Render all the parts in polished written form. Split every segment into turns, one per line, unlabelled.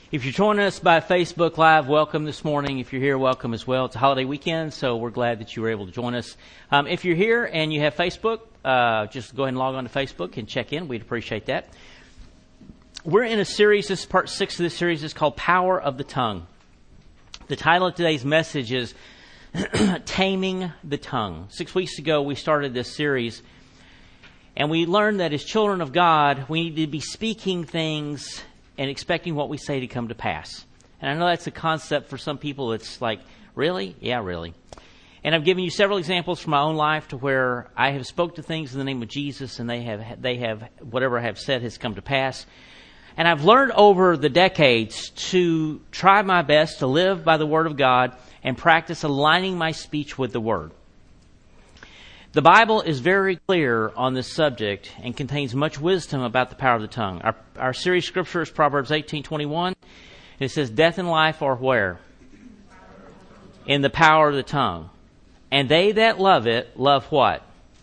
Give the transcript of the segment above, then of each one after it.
If you're joining us by Facebook Live, welcome this morning. If you're here, welcome as well. It's a holiday weekend, so we're glad that you were able to join us. If you're here and you have Facebook, just go ahead and log on to Facebook and check in. We'd appreciate that. We're in a series. This is part 6 of this series. It's called Power of the Tongue. The title of today's message is Taming the Tongue. 6 weeks ago, we started this series, and we learned that as children of God, we need to be speaking things and expecting what we say to come to pass. And I know that's a concept for some people. It's like, really? Yeah, really. And I've given you several examples from my own life to where I have spoke to things in the name of Jesus, and they have whatever I have said has come to pass. And I've learned over the decades to try my best to live by the Word of God and practice aligning my speech with the Word. The Bible is very clear on this subject and contains much wisdom about the power of the tongue. Our series scripture is Proverbs 18:21. It says, "Death and life are where? In the power of the tongue. And they that love it, love what?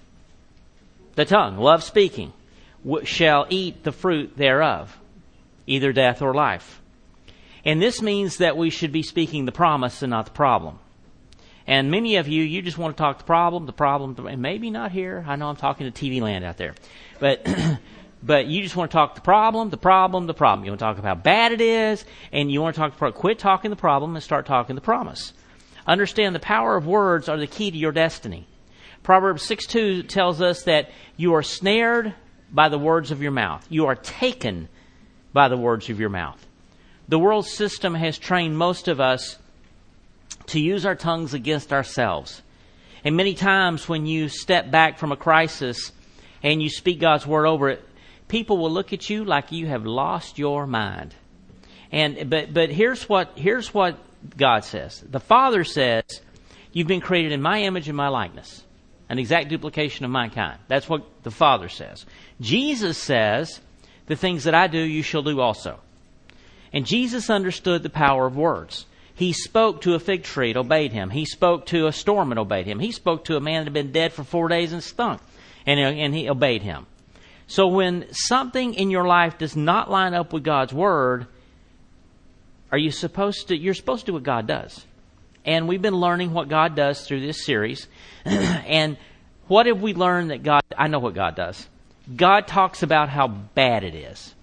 The tongue, love speaking, shall eat the fruit thereof, either death or life." And this means that we should be speaking the promise and not the problem. And many of you just want to talk the problem, and maybe not here. I know I'm talking to TV land out there. But you just want to talk the problem. You want to talk about how bad it is, and you want to quit talking the problem and start talking the promise. Understand the power of words are the key to your destiny. Proverbs 6:2 tells us that you are snared by the words of your mouth. You are taken by the words of your mouth. The world system has trained most of us to use our tongues against ourselves. And many times when you step back from a crisis and you speak God's word over it, people will look at you like you have lost your mind. But here's what God says. The Father says, "You've been created in my image and my likeness, an exact duplication of mankind." That's what the Father says. Jesus says, "The things that I do, you shall do also." And Jesus understood the power of words. He spoke to a fig tree, it obeyed him. He spoke to a storm, it obeyed him. He spoke to a man that had been dead for 4 days and stunk, and he obeyed him. So when something in your life does not line up with God's word, you're supposed to do what God does. And we've been learning what God does through this series. And what have we learned that I know what God does. God talks about how bad it is.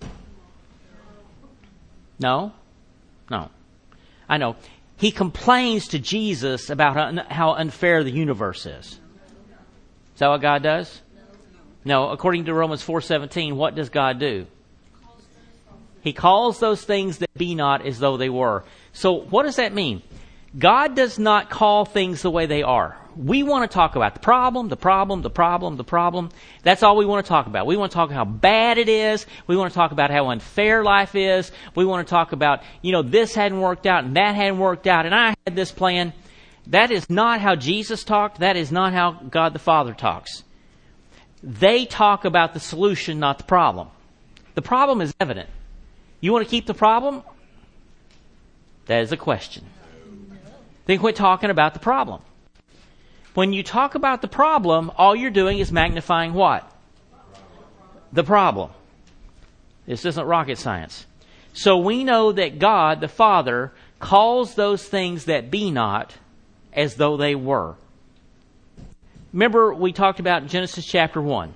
No. I know. He complains to Jesus about how unfair the universe is. Is that what God does? No. According to Romans 4:17, what does God do? He calls those things that be not as though they were. So what does that mean? God does not call things the way they are. We want to talk about the problem. That's all we want to talk about. We want to talk how bad it is. We want to talk about how unfair life is. We want to talk about, this hadn't worked out and that hadn't worked out and I had this plan. That is not how Jesus talked. That is not how God the Father talks. They talk about the solution, not the problem. The problem is evident. You want to keep the problem? That is a question. Then quit talking about the problem. When you talk about the problem, all you're doing is magnifying what? The problem. This isn't rocket science. So we know that God, the Father, calls those things that be not as though they were. Remember, we talked about Genesis chapter 1.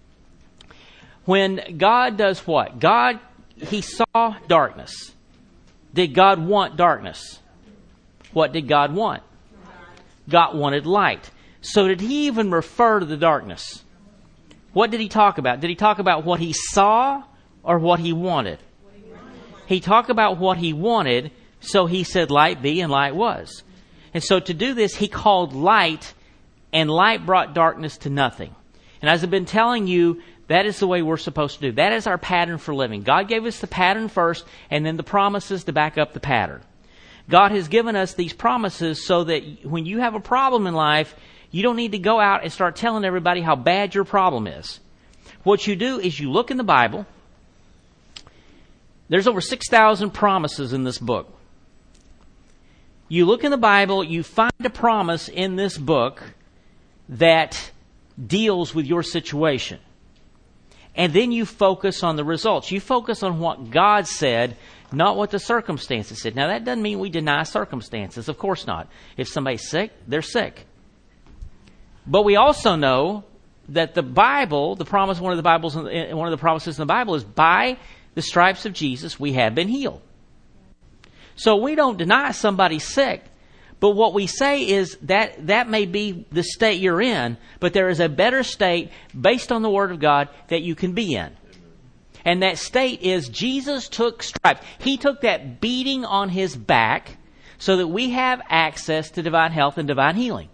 When God does what? He saw darkness. Did God want darkness? What did God want? God wanted light. So did he even refer to the darkness? What did he talk about? Did he talk about what he saw or what he wanted? He talked about what he wanted, so he said light be, and light was. And so to do this, he called light, and light brought darkness to nothing. And as I've been telling you, that is the way we're supposed to do. That is our pattern for living. God gave us the pattern first, and then the promises to back up the pattern. God has given us these promises so that when you have a problem in life, you don't need to go out and start telling everybody how bad your problem is. What you do is you look in the Bible. There's over 6,000 promises in this book. You look in the Bible, you find a promise in this book that deals with your situation. And then you focus on the results. You focus on what God said, not what the circumstances said. Now, that doesn't mean we deny circumstances. Of course not. If somebody's sick, they're sick. But we also know that the Bible, one of the promises in the Bible is, by the stripes of Jesus, we have been healed. So we don't deny somebody's sick, but what we say is that may be the state you're in, but there is a better state based on the Word of God that you can be in. And that state is Jesus took stripes. He took that beating on His back so that we have access to divine health and divine healing.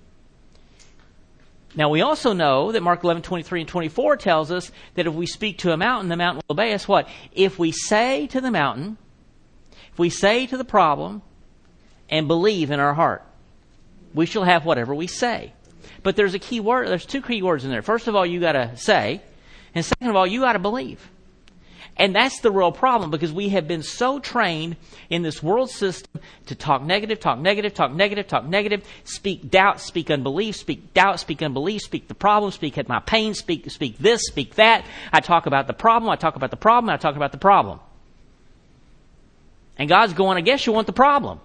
Now, we also know that Mark 11:23 and 24 tells us that if we speak to a mountain, the mountain will obey us. What? If we say to the mountain, if we say to the problem, and believe in our heart, we shall have whatever we say. But there's a key word. There's two key words in there. First of all, you got to say, and second of all, you got to believe. And that's the real problem, because we have been so trained in this world system to talk negative, talk negative, talk negative, talk negative, speak doubt, speak unbelief, speak doubt, speak unbelief, speak the problem, speak at my pain, speak this, speak that. I talk about the problem, I talk about the problem, I talk about the problem. And God's going, I guess you want the problem.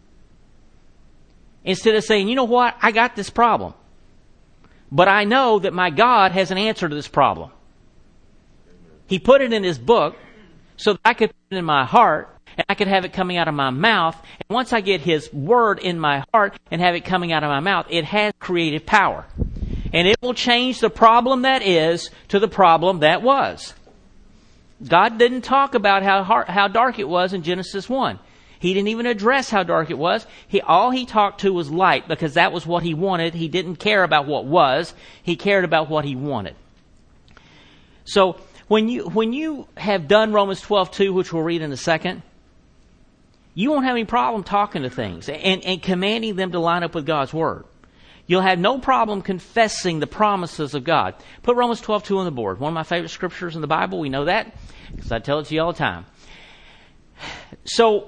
Instead of saying, you know what, I got this problem, but I know that my God has an answer to this problem. He put it in His book so that I could put it in my heart and I could have it coming out of my mouth. And once I get His Word in my heart and have it coming out of my mouth, it has creative power. And it will change the problem that is to the problem that was. God didn't talk about how dark it was in Genesis 1. He didn't even address how dark it was. All he talked to was light, because that was what He wanted. He didn't care about what was. He cared about what He wanted. So when you have done Romans 12:2, which we'll read in a second, you won't have any problem talking to things and commanding them to line up with God's Word. You'll have no problem confessing the promises of God. Put Romans 12:2 on the board. One of my favorite scriptures in the Bible. We know that because I tell it to you all the time. So,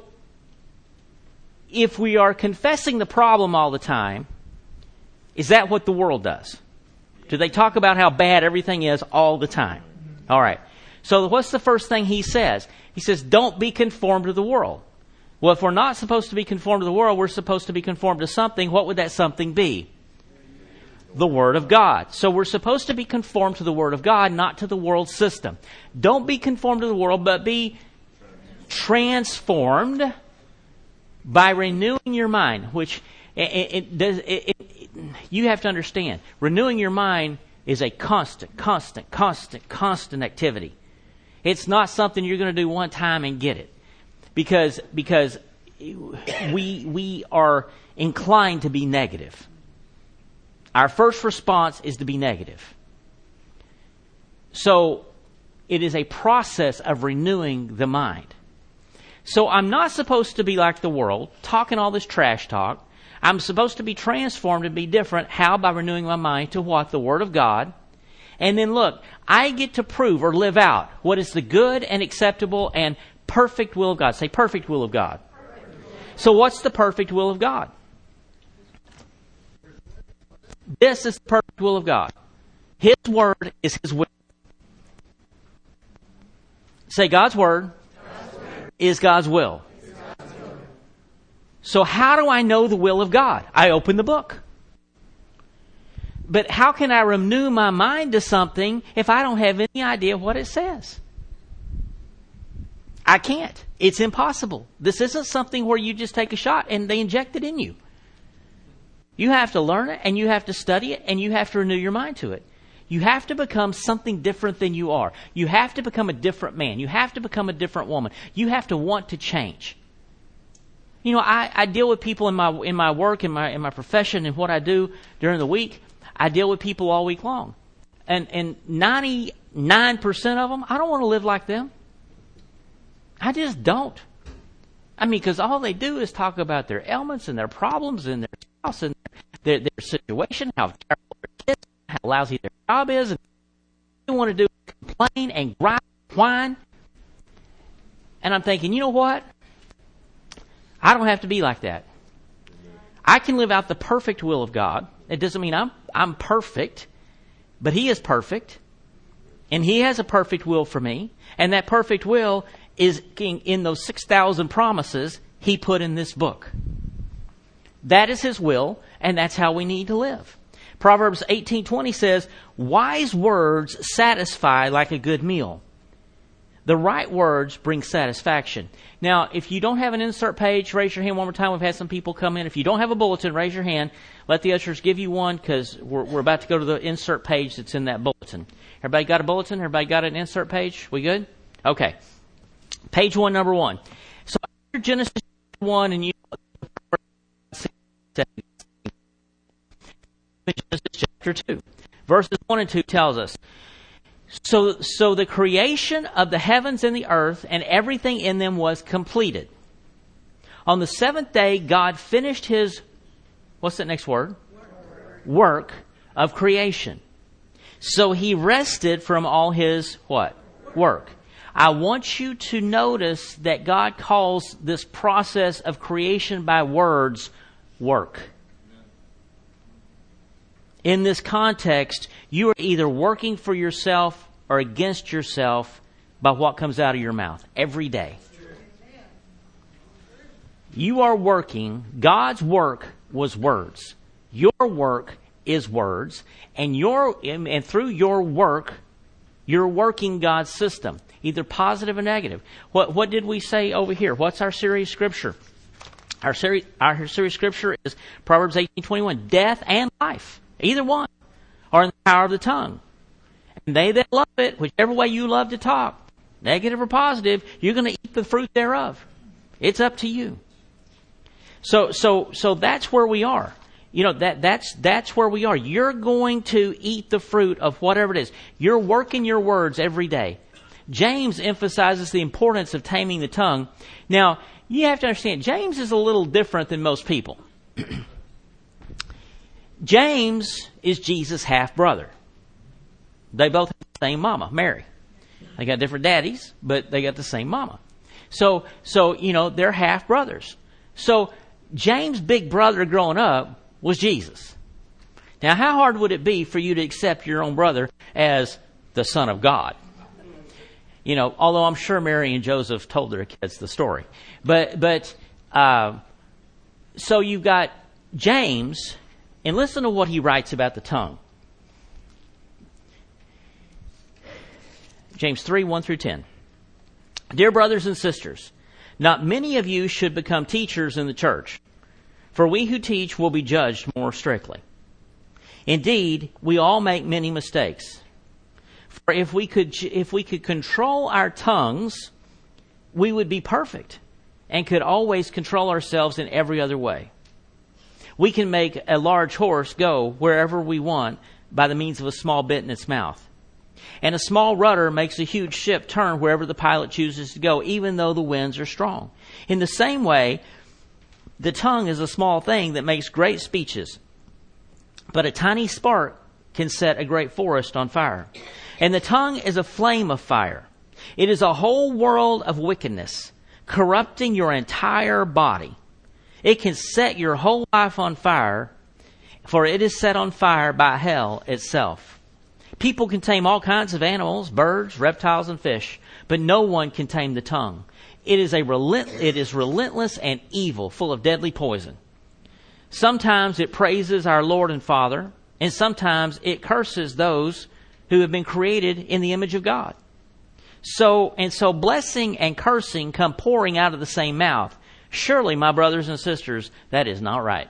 if we are confessing the problem all the time, is that what the world does? Do they talk about how bad everything is all the time? All right. So what's the first thing he says? He says, don't be conformed to the world. Well, if we're not supposed to be conformed to the world, we're supposed to be conformed to something. What would that something be? The Word of God. So we're supposed to be conformed to the Word of God, not to the world system. Don't be conformed to the world, but be transformed by renewing your mind, which you have to understand. Renewing your mind is a constant activity. It's not something you're going to do one time and get it. Because we are inclined to be negative. Our first response is to be negative. So it is a process of renewing the mind. So I'm not supposed to be like the world, talking all this trash talk. I'm supposed to be transformed and be different. How? By renewing my mind to what? The Word of God. And then look, I get to prove or live out what is the good and acceptable and perfect will of God. Say, perfect will of God. So what's the perfect will of God? This is the perfect will of God. His Word is His will. Say, God's Word is God's will. So how do I know the will of God? I open the book. But how can I renew my mind to something if I don't have any idea what it says? I can't. It's impossible. This isn't something where you just take a shot and they inject it in you. You have to learn it, and you have to study it, and you have to renew your mind to it. You have to become something different than you are. You have to become a different man. You have to become a different woman. You have to want to change. You know, I deal with people in my work, in my profession, and what I do during the week. I deal with people all week long. And 99% of them, I don't want to live like them. I just don't. I mean, because all they do is talk about their ailments and their problems and their spouse and their situation, how terrible their kids, how lousy their job is, and all they want to do is complain and grind and whine. And I'm thinking, you know what? I don't have to be like that. I can live out the perfect will of God. It doesn't mean I'm perfect, but He is perfect. And He has a perfect will for me. And that perfect will is in those 6,000 promises He put in this book. That is His will, and that's how we need to live. Proverbs 18:20 says, wise words satisfy like a good meal. The right words bring satisfaction. Now, if you don't have an insert page, raise your hand one more time. We've had some people come in. If you don't have a bulletin, raise your hand. Let the ushers give you one, because we're about to go to the insert page that's in that bulletin. Everybody got a bulletin? Everybody got an insert page? We good? Okay. Page 1, number 1. So after Genesis 1, and you Genesis chapter 2. Verses 1 and 2 tells us, So the creation of the heavens and the earth and everything in them was completed. On the seventh day, God finished His, what's that next word? Work of creation. So He rested from all His what? Work. I want you to notice that God calls this process of creation by words work. In this context, you are either working for yourself or against yourself by what comes out of your mouth every day. You are working. God's work was words. Your work is words. And through your work, you're working God's system, either positive or negative. What did we say over here? What's our series scripture? Our series scripture is Proverbs 18:21. Death and life, either one, are in the power of the tongue. And they that love it, whichever way you love to talk, negative or positive, you're going to eat the fruit thereof. It's up to you. So that's where we are. You know, that's where we are. You're going to eat the fruit of whatever it is. You're working your words every day. James emphasizes the importance of taming the tongue. Now, you have to understand, James is a little different than most people. James is Jesus' half-brother. They both have the same mama, Mary. They got different daddies, but they got the same mama. So they're half-brothers. So James' big brother growing up was Jesus. Now, how hard would it be for you to accept your own brother as the Son of God? You know, although I'm sure Mary and Joseph told their kids the story. So you've got James, and listen to what he writes about the tongue. James 3, 1 through 10. Dear brothers and sisters, not many of you should become teachers in the church, for we who teach will be judged more strictly. Indeed, we all make many mistakes. For if we could control our tongues, we would be perfect and could always control ourselves in every other way. We can make a large horse go wherever we want by the means of a small bit in its mouth. And a small rudder makes a huge ship turn wherever the pilot chooses to go, even though the winds are strong. In the same way, the tongue is a small thing that makes great speeches. But a tiny spark can set a great forest on fire. And the tongue is a flame of fire. It is a whole world of wickedness, corrupting your entire body. It can set your whole life on fire, for it is set on fire by hell itself. People can tame all kinds of animals, birds, reptiles, and fish, but no one can tame the tongue. It is relentless and evil, full of deadly poison. Sometimes it praises our Lord and Father, and sometimes it curses those who have been created in the image of God. So blessing and cursing come pouring out of the same mouth. Surely, my brothers and sisters, that is not right.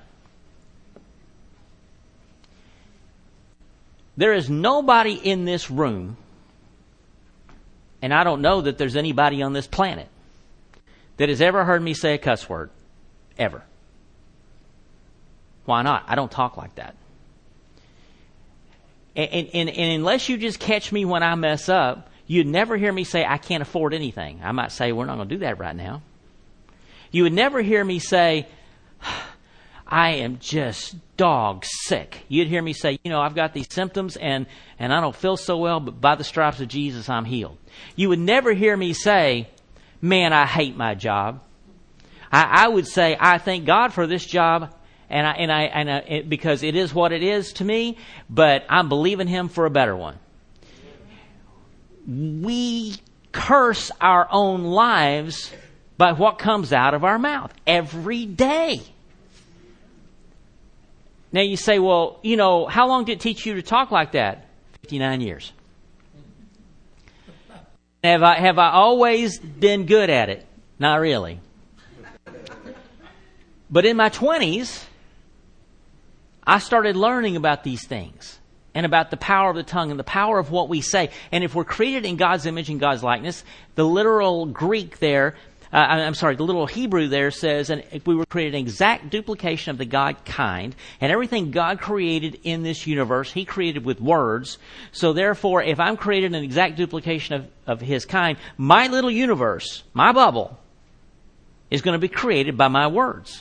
There is nobody in this room, and I don't know that there's anybody on this planet, that has ever heard me say a cuss word. Ever. Why not? I don't talk like that. And unless you just catch me when I mess up, you'd never hear me say, I can't afford anything. I might say, we're not going to do that right now. You would never hear me say, I am just dog sick. You'd hear me say, I've got these symptoms and I don't feel so well, but by the stripes of Jesus, I'm healed. You would never hear me say, man, I hate my job. I would say, I thank God for this job, and because it is what it is to me, but I'm believing Him for a better one. we curse our own lives by what comes out of our mouth every day. Now you say, well, how long did it teach you to talk like that? 59 years. Have I always been good at it? Not really. But in my 20s, I started learning about these things and about the power of the tongue and the power of what we say. And if we're created in God's image and God's likeness, the literal Greek there, the literal Hebrew there says, and if we were created an exact duplication of the God kind, and everything God created in this universe, He created with words. So therefore, if I'm created an exact duplication of His kind, my little universe, my bubble, is going to be created by my words.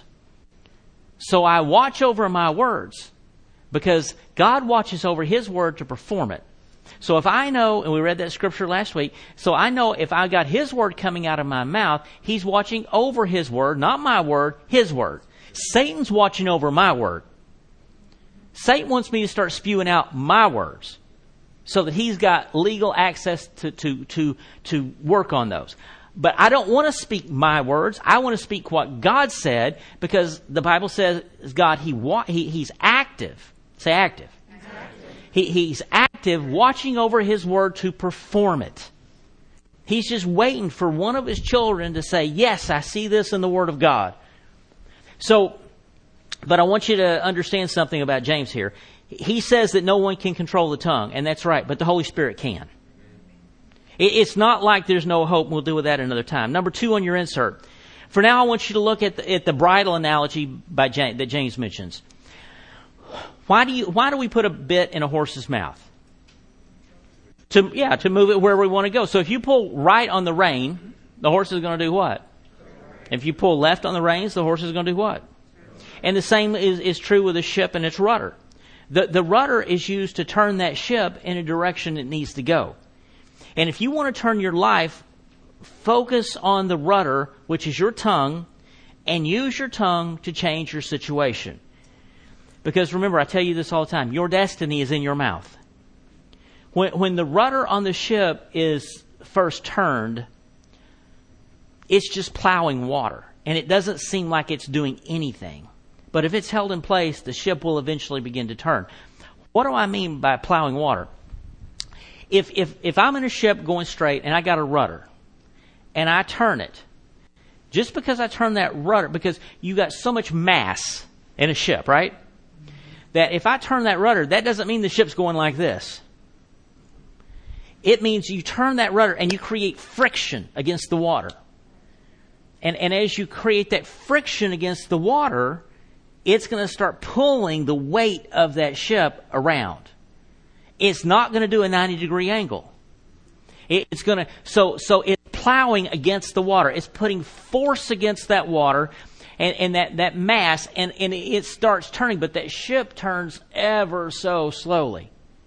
So I watch over my words because God watches over His word to perform it. So if I know, and we read that scripture last week, so I know if I got His word coming out of my mouth, He's watching over His word, not my word, His word. Satan's watching over my word. Satan wants me to start spewing out my words so that he's got legal access to work on those. But I don't want to speak my words. I want to speak what God said, because the Bible says God, He's active. Say active. He's active, watching over His word to perform it. He's just waiting for one of His children to say, yes, I see this in the Word of God. So, but I want you to understand something about James here. He says that no one can control the tongue, and that's right, but the Holy Spirit can. It's not like there's no hope. We'll deal with that another time. Number 2 on your insert. For now, I want you to look at the bridle analogy that James mentions. Why do we put a bit in a horse's mouth? To move it where we want to go. So if you pull right on the rein, the horse is going to do what? If you pull left on the reins, the horse is going to do what? And the same is true with a ship and its rudder. The rudder is used to turn that ship in a direction it needs to go. And if you want to turn your life, focus on the rudder, which is your tongue, and use your tongue to change your situation. Because remember, I tell you this all the time, your destiny is in your mouth. When the rudder on the ship is first turned, it's just plowing water. And it doesn't seem like it's doing anything. But if it's held in place, the ship will eventually begin to turn. What do I mean by plowing water? If I'm in a ship going straight and I got a rudder and I turn it, just because I turn that rudder, because you got so much mass in a ship, right? That if I turn that rudder, that doesn't mean the ship's going like this. It means you turn that rudder and you create friction against the water. And as you create that friction against the water, it's going to start pulling the weight of that ship around. It's not going to do a 90-degree angle. It's going to, so it's plowing against the water. It's putting force against that water and that mass, and it starts turning, but that ship turns ever so slowly.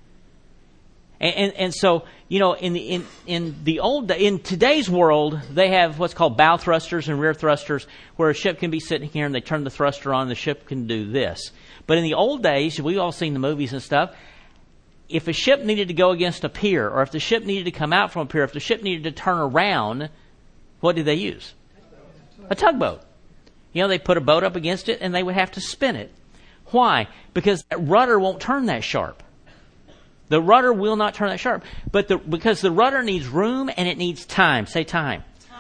And so, in today's world, they have what's called bow thrusters and rear thrusters, where a ship can be sitting here and they turn the thruster on and the ship can do this. But in the old days, we've all seen the movies and stuff, if a ship needed to go against a pier, or if the ship needed to come out from a pier, if the ship needed to turn around, what did they use? A tugboat. They put a boat up against it and they would have to spin it. Why? Because that rudder won't turn that sharp. The rudder will not turn that sharp. But because the rudder needs room and it needs time. Say time.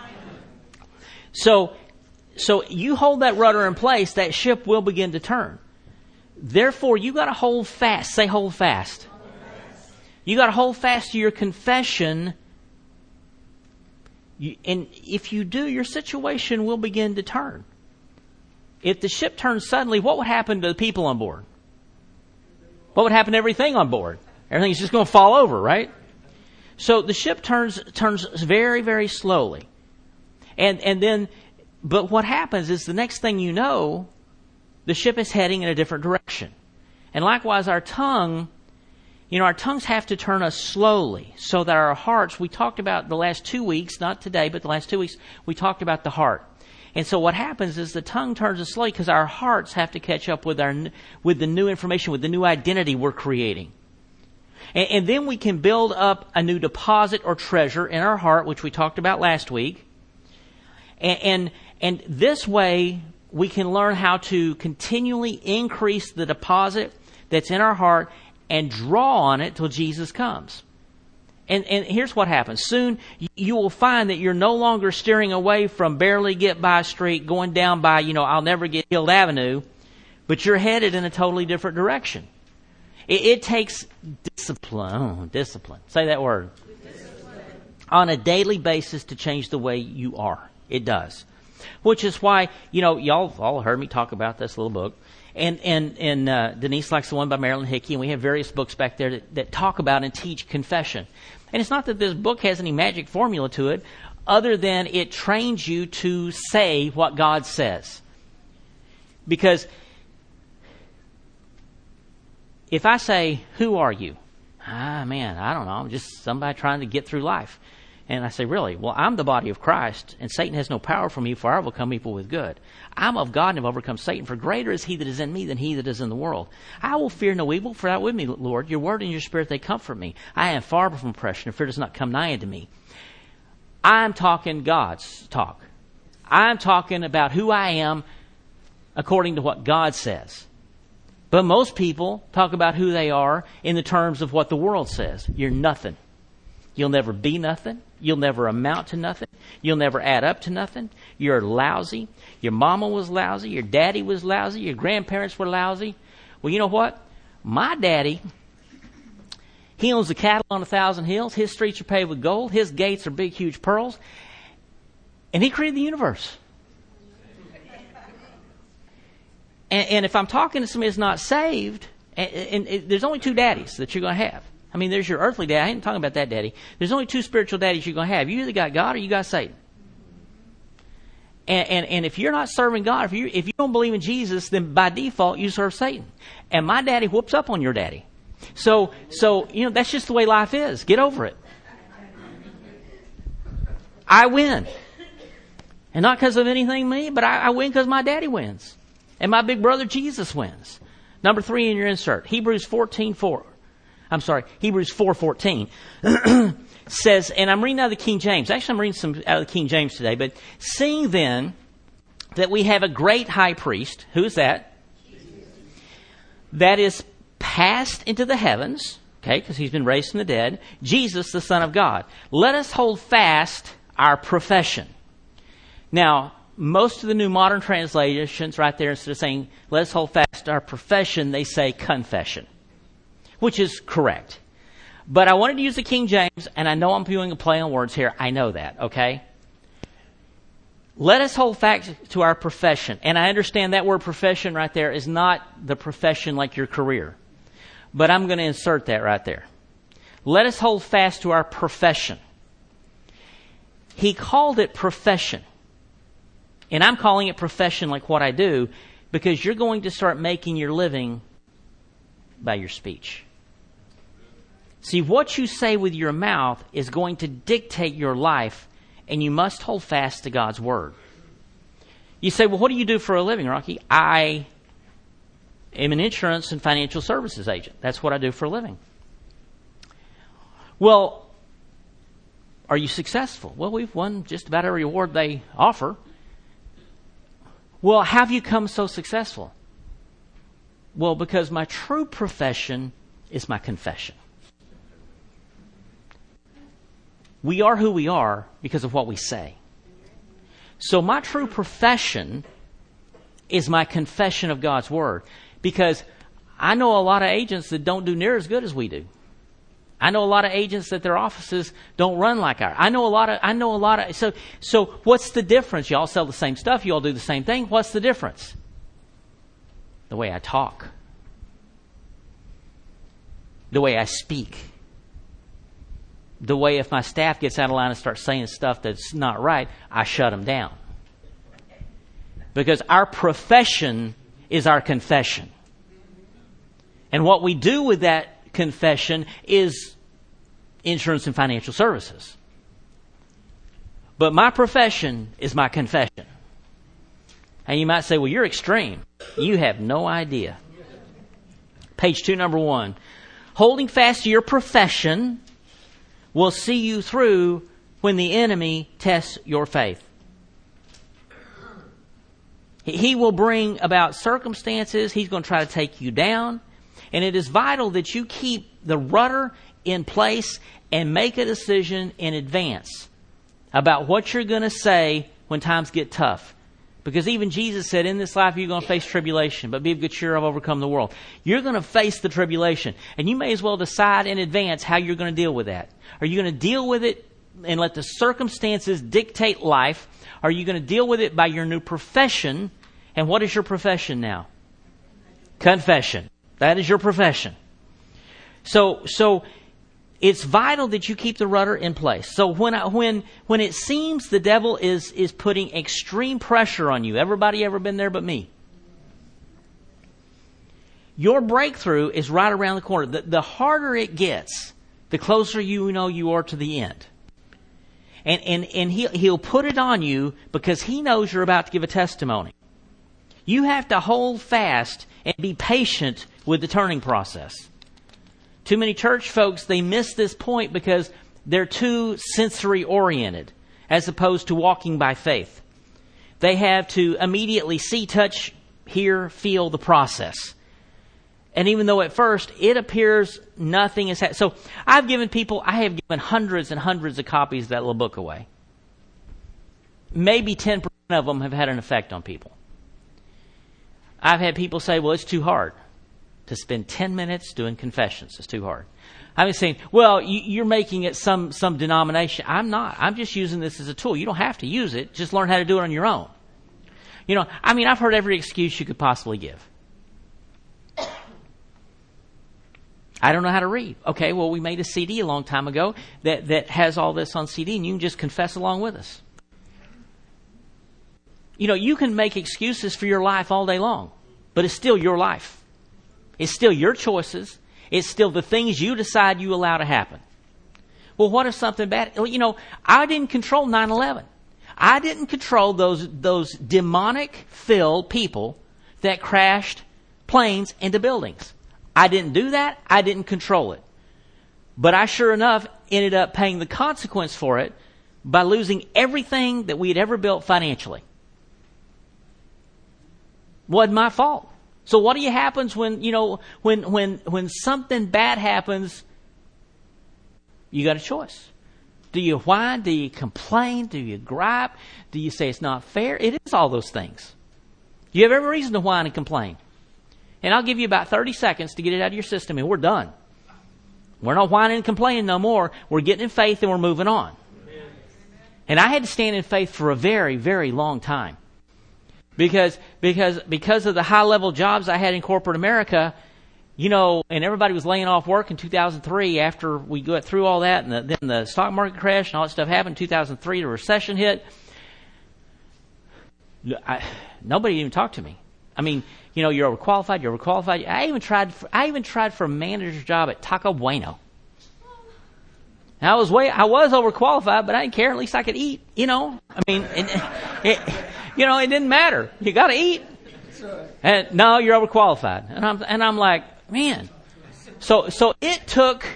So you hold that rudder in place, that ship will begin to turn. Therefore, you got to hold fast. Say hold fast. You got to hold fast to your confession. And if you do, your situation will begin to turn. If the ship turns suddenly, what would happen to the people on board? What would happen to everything on board? Everything's just going to fall over, right? So the ship turns very, very slowly. And then, but what happens is the next thing you know, the ship is heading in a different direction. And likewise, our tongues have to turn us slowly so that our hearts, we talked about the last 2 weeks, not today, but the last 2 weeks, we talked about the heart. And so what happens is the tongue turns us slowly because our hearts have to catch up with the new information, with the new identity we're creating. And then we can build up a new deposit or treasure in our heart, which we talked about last week. And this way, we can learn how to continually increase the deposit that's in our heart and draw on it till Jesus comes. And here's what happens. Soon, you will find that you're no longer steering away from barely get by street, going down by, I'll never get killed Avenue, but you're headed in a totally different direction. It takes discipline. Discipline. Say that word. Discipline. On a daily basis to change the way you are. It does. Which is why, y'all all heard me talk about this little book. And Denise likes the one by Marilyn Hickey, and we have various books back there that talk about and teach confession. And it's not that this book has any magic formula to it, other than it trains you to say what God says. Because if I say, who are you? Man, I don't know. I'm just somebody trying to get through life. And I say, really? Well, I'm the body of Christ, and Satan has no power for me, for I overcome evil with good. I'm of God and have overcome Satan, for greater is he that is in me than he that is in the world. I will fear no evil, for thou art with me, Lord. Your word and your spirit, they comfort me. I am far from oppression, and fear does not come nigh unto me. I'm talking God's talk. I'm talking about who I am according to what God says. But most people talk about who they are in the terms of what the world says. You're nothing. You'll never be nothing. You'll never amount to nothing. You'll never add up to nothing. You're lousy. Your mama was lousy. Your daddy was lousy. Your grandparents were lousy. Well, you know what? My daddy, he owns the cattle on 1,000 hills. His streets are paved with gold. His gates are big, huge pearls. And he created the universe. And if I'm talking to somebody that's not saved, and there's only two daddies that you're going to have. I mean, there's your earthly dad. I ain't talking about that daddy. There's only two spiritual daddies you're going to have. You either got God or you got Satan. And if you're not serving God, if you don't believe in Jesus, then by default you serve Satan. And my daddy whoops up on your daddy. So that's just the way life is. Get over it. I win. And not because of anything me, but I win because my daddy wins. And my big brother Jesus wins. Number 3 in your insert. Hebrews 4:14 says, and I'm reading out of the King James. Actually, I'm reading some out of the King James today. But seeing then that we have a great high priest, who is that? Jesus. That is passed into the heavens, okay, because he's been raised from the dead. Jesus, the Son of God. Let us hold fast our profession. Now, most of the New Modern Translations right there, instead of saying, let us hold fast our profession, they say confession, which is correct. But I wanted to use the King James, and I know I'm doing a play on words here. I know that, okay? Let us hold fast to our profession. And I understand that word profession right there is not the profession like your career. But I'm going to insert that right there. Let us hold fast to our profession. He called it profession. And I'm calling it profession like what I do, because you're going to start making your living by your speech. See, what you say with your mouth is going to dictate your life, and you must hold fast to God's Word. You say, well, what do you do for a living, Rocky? I am an insurance and financial services agent. That's what I do for a living. Well, are you successful? Well, we've won just about every award they offer. Well, how have you come so successful? Well, because my true profession is my confession. We are who we are because of what we say. So my true profession is my confession of God's Word. Because I know a lot of agents that don't do near as good as we do. I know a lot of agents that their offices don't run like ours. I know a lot of. So what's the difference? You all sell the same stuff. You all do the same thing. What's the difference? The way I talk. The way I speak. The way if my staff gets out of line and starts saying stuff that's not right, I shut them down. Because our profession is our confession. And what we do with that confession is insurance and financial services. But my profession is my confession. And you might say, well, you're extreme. You have no idea. Page 2, number 1. Holding fast to your profession will see you through when the enemy tests your faith. He will bring about circumstances. He's going to try to take you down. And it is vital that you keep the rudder in place and make a decision in advance about what you're going to say when times get tough. Because even Jesus said, in this life you're going to face tribulation, but be of good cheer, I've overcome the world. You're going to face the tribulation. And you may as well decide in advance how you're going to deal with that. Are you going to deal with it and let the circumstances dictate life? Are you going to deal with it by your new profession? And what is your profession now? Confession. That is your profession. So it's vital that you keep the rudder in place. So when it seems the devil is putting extreme pressure on you, everybody ever been there but me? Your breakthrough is right around the corner. The harder it gets, the closer you know you are to the end. And he'll put it on you because he knows you're about to give a testimony. You have to hold fast and be patient with the turning process. Too many church folks, they miss this point because they're too sensory oriented as opposed to walking by faith. They have to immediately see, touch, hear, feel the process. And even though at first it appears nothing is happening. So I have given hundreds and hundreds of copies of that little book away. Maybe 10% of them have had an effect on people. I've had people say, well, it's too hard to spend 10 minutes doing confessions. It's too hard. I've been saying, well, you're making it some denomination. I'm not. I'm just using this as a tool. You don't have to use it. Just learn how to do it on your own. I've heard every excuse you could possibly give. I don't know how to read. Okay, well, we made a CD a long time ago that has all this on CD, and you can just confess along with us. You can make excuses for your life all day long, but it's still your life. It's still your choices. It's still the things you decide you allow to happen. Well, what if something bad? I didn't control 9/11. I didn't control those demonic-filled people that crashed planes into buildings. I didn't do that. I didn't control it. But I sure enough ended up paying the consequence for it by losing everything that we had ever built financially. Wasn't my fault. So what happens when something bad happens? You got a choice. Do you whine? Do you complain? Do you gripe? Do you say it's not fair? It is all those things. You have every reason to whine and complain. And I'll give you about 30 seconds to get it out of your system and we're done. We're not whining and complaining no more. We're getting in faith and we're moving on. And I had to stand in faith for a very, very long time. Because of the high level jobs I had in corporate America, and everybody was laying off work in 2003 after we got through all that, and then the stock market crash and all that stuff happened. 2003, the recession hit. Nobody even talked to me. You're overqualified. I even tried for a manager's job at Taco Bueno. I was overqualified, but I didn't care. At least I could eat. It didn't matter. You got to eat. And no, you're overqualified. And I'm like, man. So it took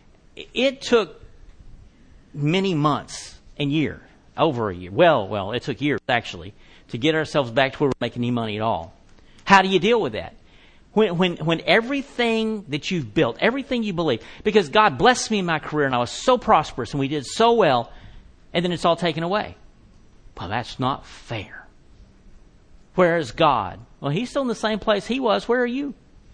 many months and over a year. Well, it took years actually to get ourselves back to where we're making any money at all. How do you deal with that? When everything that you've built, everything you believe, because God blessed me in my career and I was so prosperous and we did so well, and then it's all taken away. Well, that's not fair. Where is God? Well, He's still in the same place He was. Where are you?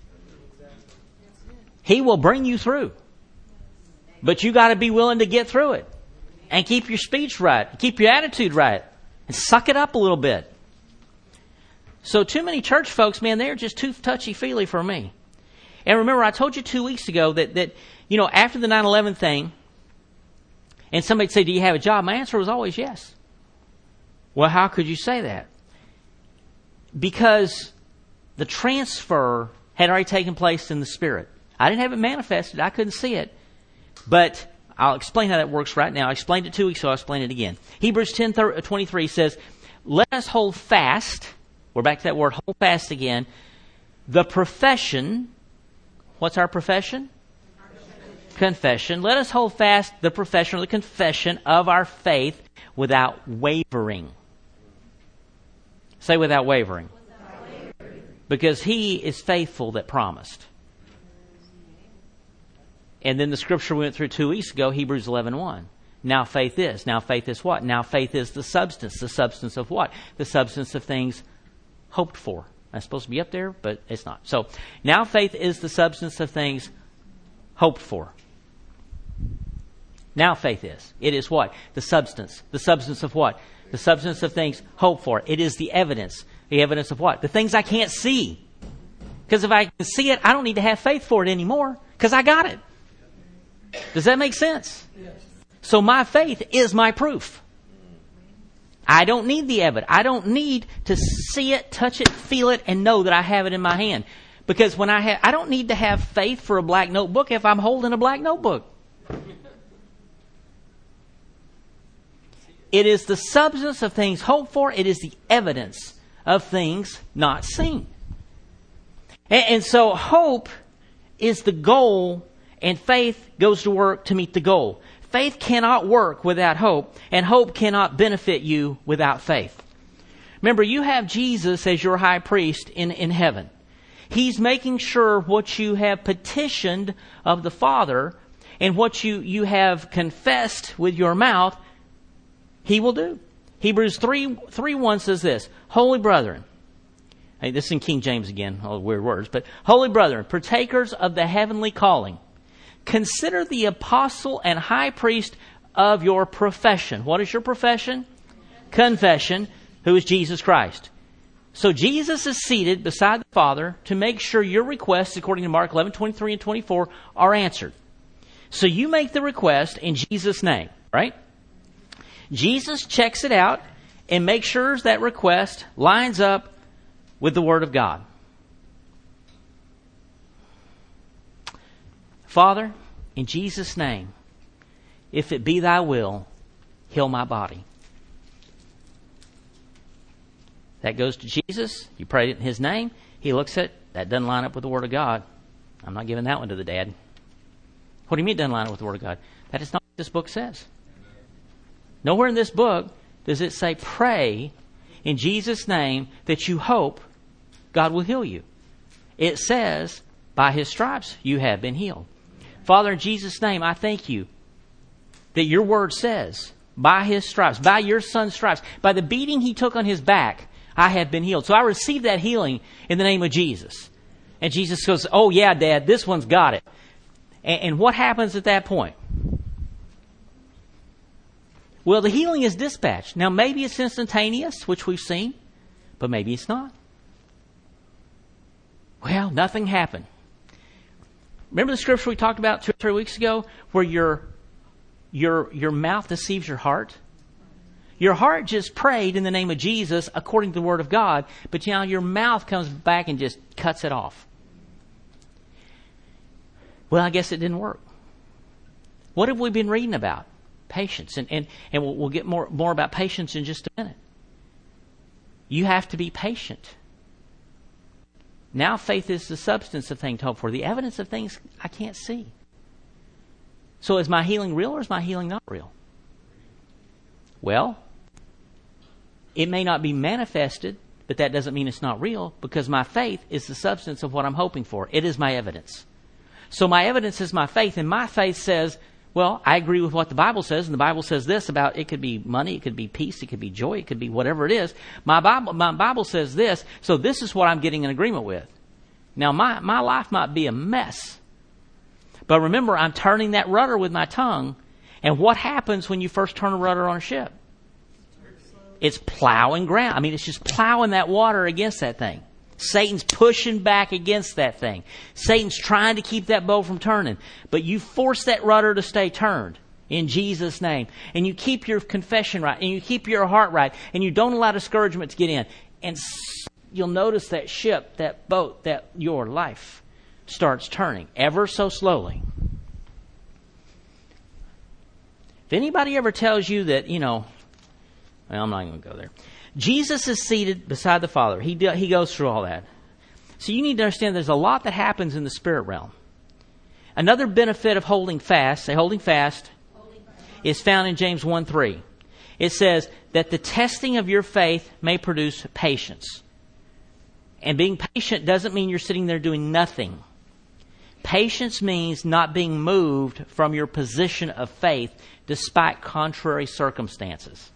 He will bring you through. But you got to be willing to get through it. And keep your speech right. Keep your attitude right. And suck it up a little bit. So too many church folks, man, they're just too touchy-feely for me. And remember, I told you 2 weeks ago that after the 9/11 thing, and somebody'd say, do you have a job? My answer was always yes. Well, how could you say that? Because the transfer had already taken place in the Spirit. I didn't have it manifested. I couldn't see it. But I'll explain how that works right now. I explained it 2 weeks ago. I'll explain it again. Hebrews 10:23 says, let us hold fast. We're back to that word, hold fast again. The profession. What's our profession? confession. Let us hold fast the profession or the confession of our faith without wavering. Say without wavering. Because He is faithful that promised. And then the scripture we went through 2 weeks ago, Hebrews 11:1. Now faith is. Now faith is what? Now faith is the substance. The substance of what? The substance of things hoped for. That's supposed to be up there, but it's not. So, now faith is the substance of things hoped for. Now faith is. It is what? The substance. The substance of what? The substance of things hoped for. It is the evidence. The evidence of what? The things I can't see. Because if I can see it, I don't need to have faith for it anymore. Because I got it. Does that make sense? Yes. So my faith is my proof. I don't need the evidence. I don't need to see it, touch it, feel it, and know that I have it in my hand. Because when I don't need to have faith for a black notebook if I'm holding a black notebook. It is the substance of things hoped for. It is the evidence of things not seen. And so hope is the goal, and faith goes to work to meet the goal. Faith cannot work without hope, and hope cannot benefit you without faith. Remember, you have Jesus as your high priest in heaven. He's making sure what you have petitioned of the Father and what you have confessed with your mouth, He will do. Hebrews 3:1 says this, Holy brethren, this is in King James again, all the weird words, but Holy brethren, partakers of the heavenly calling, consider the apostle and high priest of your profession. What is your profession? Confession, who is Jesus Christ. So Jesus is seated beside the Father to make sure your requests, according to Mark 11:23 and 24, are answered. So you make the request in Jesus' name, right? Jesus checks it out and makes sure that request lines up with the Word of God. Father, in Jesus' name, if it be Thy will, heal my body. That goes to Jesus. You prayed it in His name. He looks at it. That doesn't line up with the Word of God. I'm not giving that one to the dad. What do you mean it doesn't line up with the Word of God? That is not what this book says. Nowhere in this book does it say pray in Jesus' name that you hope God will heal you. It says by His stripes you have been healed. Father, in Jesus' name, I thank You that Your Word says by His stripes, by Your Son's stripes, by the beating He took on His back, I have been healed. So I receive that healing in the name of Jesus. And Jesus goes, oh yeah, Dad, this one's got it. And what happens at that point? Well, the healing is dispatched. Now, maybe it's instantaneous, which we've seen, but maybe it's not. Well, nothing happened. Remember the scripture we talked about 2 or 3 weeks ago, where your mouth deceives your heart? Your heart just prayed in the name of Jesus according to the Word of God, but now your mouth comes back and just cuts it off. Well, I guess it didn't work. What have we been reading about? Patience. And we'll get more about patience in just a minute. You have to be patient. Now faith is the substance of things hoped for, the evidence of things I can't see. So is my healing real or is my healing not real? Well, it may not be manifested, but that doesn't mean it's not real, because my faith is the substance of what I'm hoping for. It is my evidence. So my evidence is my faith, and my faith says, well, I agree with what the Bible says, and the Bible says this about it could be money, it could be peace, it could be joy, it could be whatever it is. My Bible says this, so this is what I'm getting in agreement with. Now, my life might be a mess, but remember, I'm turning that rudder with my tongue, and what happens when you first turn a rudder on a ship? It's plowing ground. I mean, it's just plowing that water against that thing. Satan's pushing back against that thing. Satan's trying to keep that boat from turning. But you force that rudder to stay turned in Jesus' name. And you keep your confession right. And you keep your heart right. And you don't allow discouragement to get in. And you'll notice that ship, that boat, that your life starts turning ever so slowly. If anybody ever tells you that, well, I'm not going to go there. Jesus is seated beside the Father. He goes through all that. So you need to understand there's a lot that happens in the spirit realm. Another benefit of holding fast, say holding fast, is found in James 1:3. It says that the testing of your faith may produce patience. And being patient doesn't mean you're sitting there doing nothing. Patience means not being moved from your position of faith despite contrary circumstances.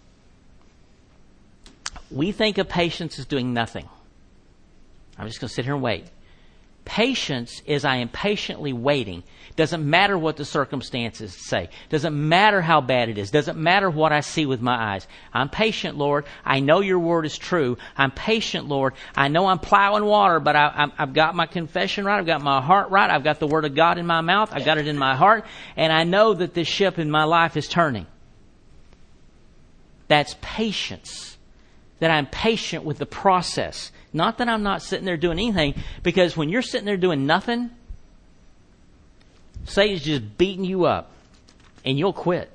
We think of patience as doing nothing. I'm just going to sit here and wait. Patience is I am patiently waiting. Doesn't matter what the circumstances say. Doesn't matter how bad it is. Doesn't matter what I see with my eyes. I'm patient, Lord. I know your word is true. I'm patient, Lord. I know I'm plowing water, but I've got my confession right. I've got my heart right. I've got the word of God in my mouth. I've got it in my heart. And I know that this ship in my life is turning. That's patience. That I'm patient with the process. Not that I'm not sitting there doing anything, because when you're sitting there doing nothing, Satan's just beating you up, and you'll quit.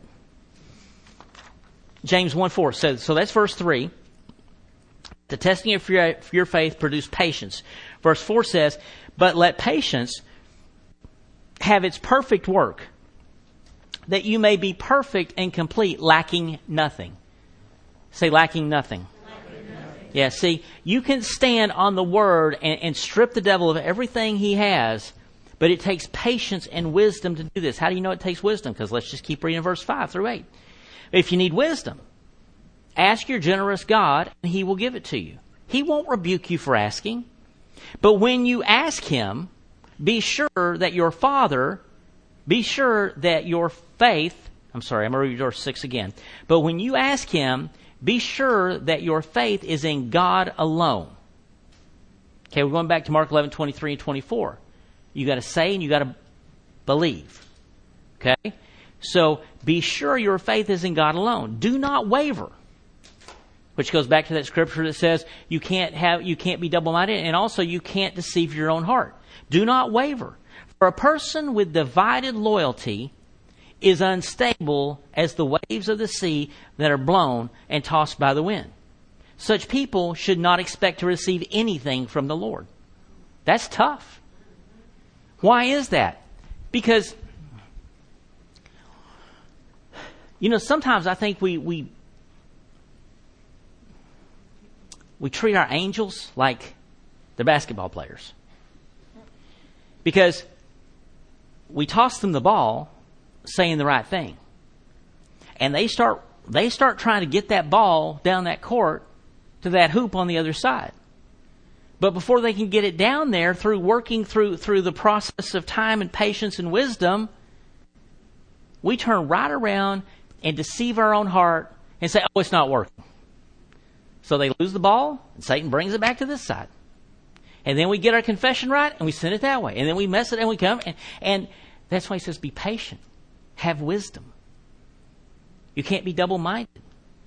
James 1:4 says, so that's verse 3. The testing of your faith produced patience. Verse 4 says, but let patience have its perfect work, that you may be perfect and complete, lacking nothing. Say, lacking nothing. Yeah, see, you can stand on the Word and strip the devil of everything he has, but it takes patience and wisdom to do this. How do you know it takes wisdom? Because let's just keep reading verse 5 through 8. If you need wisdom, ask your generous God, and He will give it to you. He won't rebuke you for asking. But when you ask Him, be sure that your faith, I'm going to read verse 6 again. But when you ask Him, be sure that your faith is in God alone. Okay, we're going back to Mark 11:23 and 24. You got to say and you got to believe. Okay? So be sure your faith is in God alone. Do not waver. Which goes back to that scripture that says you can't be double-minded, and also you can't deceive your own heart. Do not waver. For a person with divided loyalty is unstable as the waves of the sea that are blown and tossed by the wind. Such people should not expect to receive anything from the Lord. That's tough. Why is that? Because, sometimes I think we treat our angels like they're basketball players. Because we toss them the ball saying the right thing. And they start trying to get that ball down that court to that hoop on the other side. But before they can get it down there, through working through the process of time and patience and wisdom, we turn right around and deceive our own heart and say, oh, it's not working. So they lose the ball, and Satan brings it back to this side. And then we get our confession right, and we send it that way. And then we mess it, and we come. And that's why he says, be patient. Have wisdom. You can't be double-minded.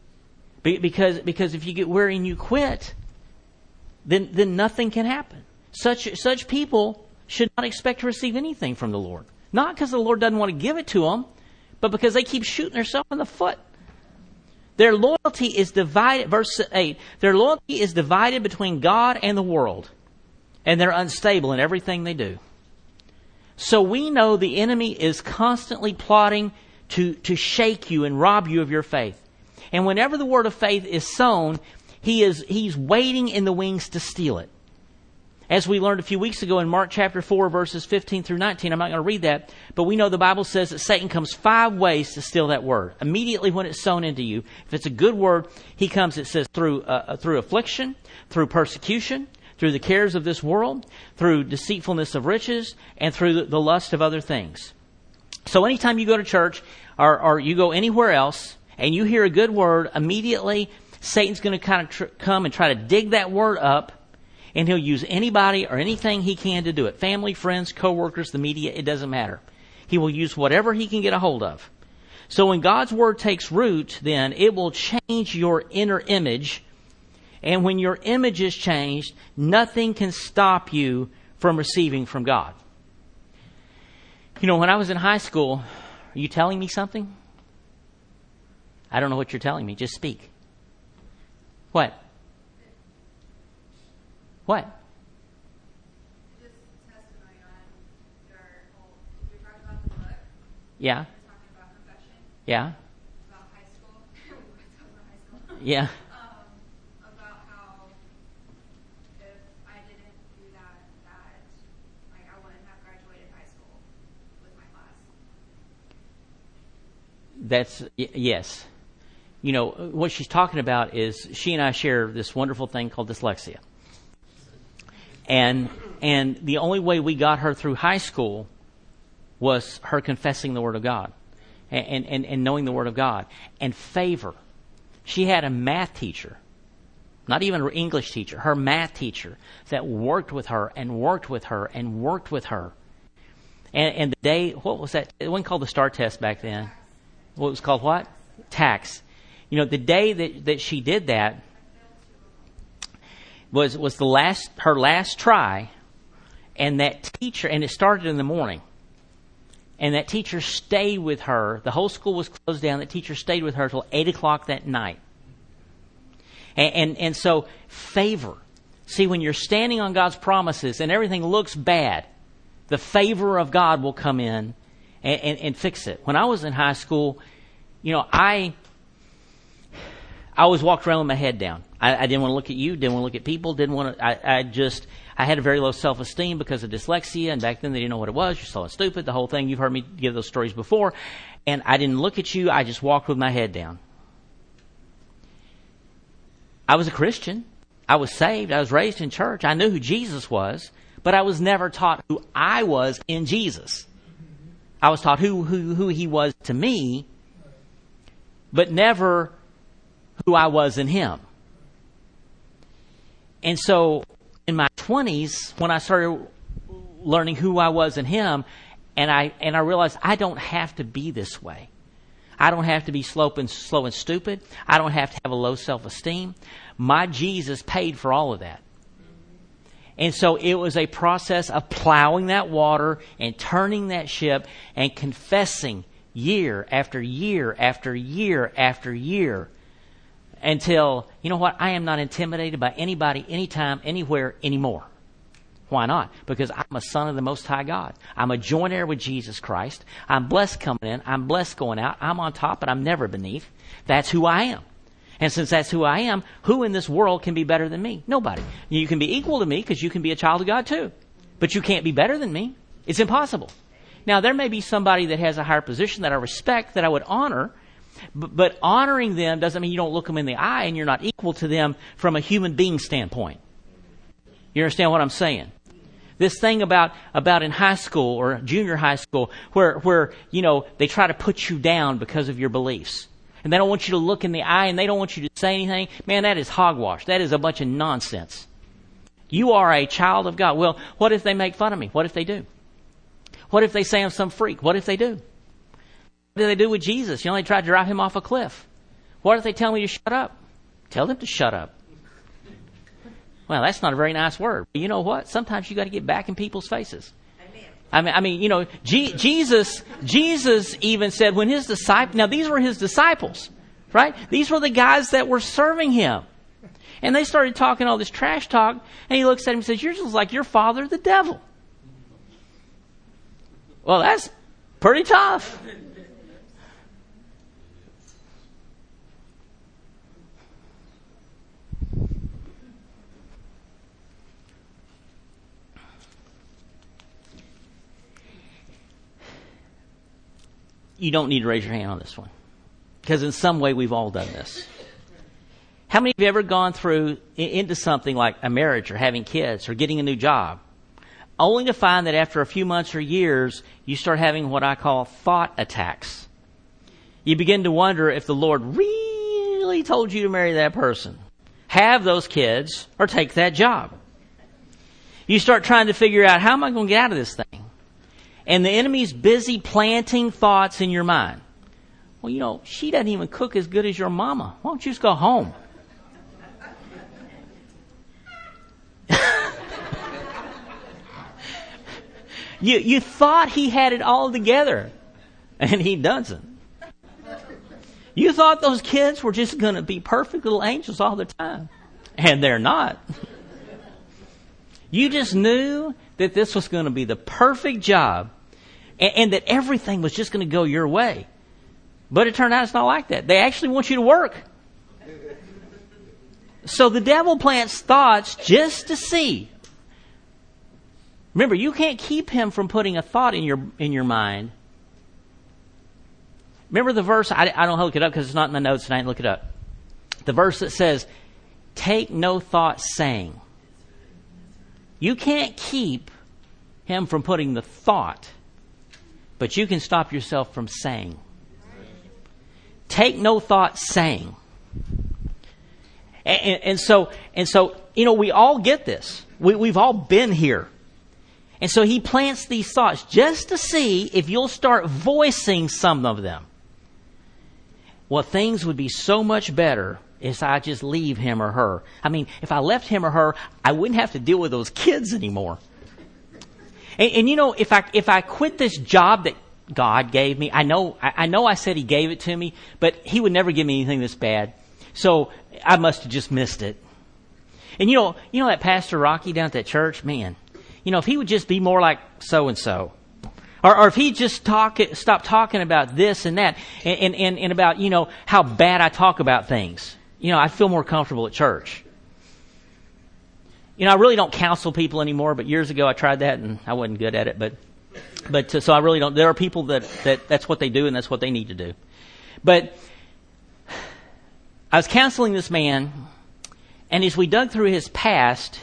Because if you get weary and you quit, then nothing can happen. Such people should not expect to receive anything from the Lord. Not because the Lord doesn't want to give it to them, but because they keep shooting themselves in the foot. Their loyalty is divided, verse 8, their loyalty is divided between God and the world, and they're unstable in everything they do. So we know the enemy is constantly plotting to shake you and rob you of your faith. And whenever the word of faith is sown, he's waiting in the wings to steal it. As we learned a few weeks ago in Mark chapter 4, verses 15 through 19, I'm not going to read that, but we know the Bible says that Satan comes 5 ways to steal that word. Immediately when it's sown into you, if it's a good word, he comes, it says, through affliction, through persecution, through the cares of this world, through deceitfulness of riches, and through the lust of other things. So anytime you go to church or you go anywhere else and you hear a good word, immediately Satan's going to kind of come and try to dig that word up, and he'll use anybody or anything he can to do it. Family, friends, co-workers, the media, it doesn't matter. He will use whatever he can get a hold of. So when God's word takes root, then it will change your inner image. And when your image is changed, nothing can stop you from receiving from God. When I was in high school, are you telling me something? I don't know what you're telling me. Just speak. What? What?
Just testimony on your whole, if you're
Yeah.
talking about profession,
Yeah.
about high school. We were talking about high school.
Yeah.
About how if I didn't do that, like I wouldn't have graduated high school with my class.
Yes. You know, what she's talking about is she and I share this wonderful thing called dyslexia. And the only way we got her through high school was her confessing the Word of God and knowing the Word of God and favor. She had a math teacher, not even her English teacher, her math teacher that worked with her and worked with her and worked with her. And the day, what was that? It wasn't called the STAR test back then. What was called what? TAKS. You know, the day that she did that was her last try, and that teacher, and it started in the morning, and that teacher stayed with her. The whole school was closed down. That teacher stayed with her till 8 o'clock that night. And so favor. See, when you're standing on God's promises and everything looks bad, the favor of God will come in and fix it. When I was in high school, you know, I always walked around with my head down. I didn't want to look at you, didn't want to look at people, didn't want to, I had a very low self-esteem because of dyslexia, and back then they didn't know what it was. You're so stupid, the whole thing. You've heard me give those stories before. And I didn't look at you, I just walked with my head down. I was a Christian. I was saved. I was raised in church. I knew who Jesus was, but I was never taught who I was in Jesus. I was taught who He was to me, but never who I was in Him. And so in my 20s, when I started learning who I was in Him, and I realized I don't have to be this way. I don't have to be slow and stupid. I don't have to have a low self-esteem. My Jesus paid for all of that. And so it was a process of plowing that water and turning that ship and confessing year after year after year after year until, you know what, I am not intimidated by anybody, anytime, anywhere, anymore. Why not? Because I'm a son of the Most High God. I'm a joint heir with Jesus Christ. I'm blessed coming in. I'm blessed going out. I'm on top, but I'm never beneath. That's who I am. And since that's who I am, who in this world can be better than me? Nobody. You can be equal to me because you can be a child of God too. But you can't be better than me. It's impossible. Now, there may be somebody that has a higher position that I respect, that I would honor, but honoring them doesn't mean you don't look them in the eye and you're not equal to them from a human being standpoint. You understand what I'm saying? This thing about in high school or junior high school where you know, they try to put you down because of your beliefs. And they don't want you to look in the eye and they don't want you to say anything. Man, that is hogwash. That is a bunch of nonsense. You are a child of God. Well, what if they make fun of me? What if they do? What if they say I'm some freak? What if they do? What do they do with Jesus? You know, they try to drive Him off a cliff. What if they tell me to shut up? Tell them to shut up. Well, that's not a very nice word. But you know what? Sometimes you got to get back in people's faces. I mean, you know, Jesus even said when His disciples, now these were His disciples, right? These were the guys that were serving Him. And they started talking all this trash talk, and He looks at him and says, "You're just like your father, the devil." Well, that's pretty tough. You don't need to raise your hand on this one. Because in some way we've all done this. How many of you have ever gone through into something like a marriage or having kids or getting a new job, only to find that after a few months or years, you start having what I call thought attacks. You begin to wonder if the Lord really told you to marry that person, have those kids, or take that job. You start trying to figure out, how am I going to get out of this thing? And the enemy's busy planting thoughts in your mind. Well, you know, she doesn't even cook as good as your mama. Why don't you just go home? You thought he had it all together, and he doesn't. You thought those kids were just going to be perfect little angels all the time, and they're not. You just knew that this was going to be the perfect job. and that everything was just going to go your way. But it turned out it's not like that. They actually want you to work. So the devil plants thoughts just to see. Remember, you can't keep him from putting a thought in your mind. Remember the verse, I don't look it up because it's not in my notes and I didn't look it up. The verse that says, take no thought saying. You can't keep him from putting the thought, but you can stop yourself from saying. Take no thought saying. And so, we all get this. We've all been here. And so he plants these thoughts just to see if you'll start voicing some of them. Well, things would be so much better if I just leave him or her. I mean, if I left him or her, I wouldn't have to deal with those kids anymore. And if I quit this job that God gave me, I know I said he gave it to me, but he would never give me anything this bad. So I must have just missed it. And you know that Pastor Rocky down at that church, man, if he would just be more like so-and-so, or if he just stop talking about this and that, and about, how bad I talk about things, I feel more comfortable at church. I really don't counsel people anymore, but years ago I tried that and I wasn't good at it, but so I really don't. There are people that's what they do and that's what they need to do. But I was counseling this man, and as we dug through his past,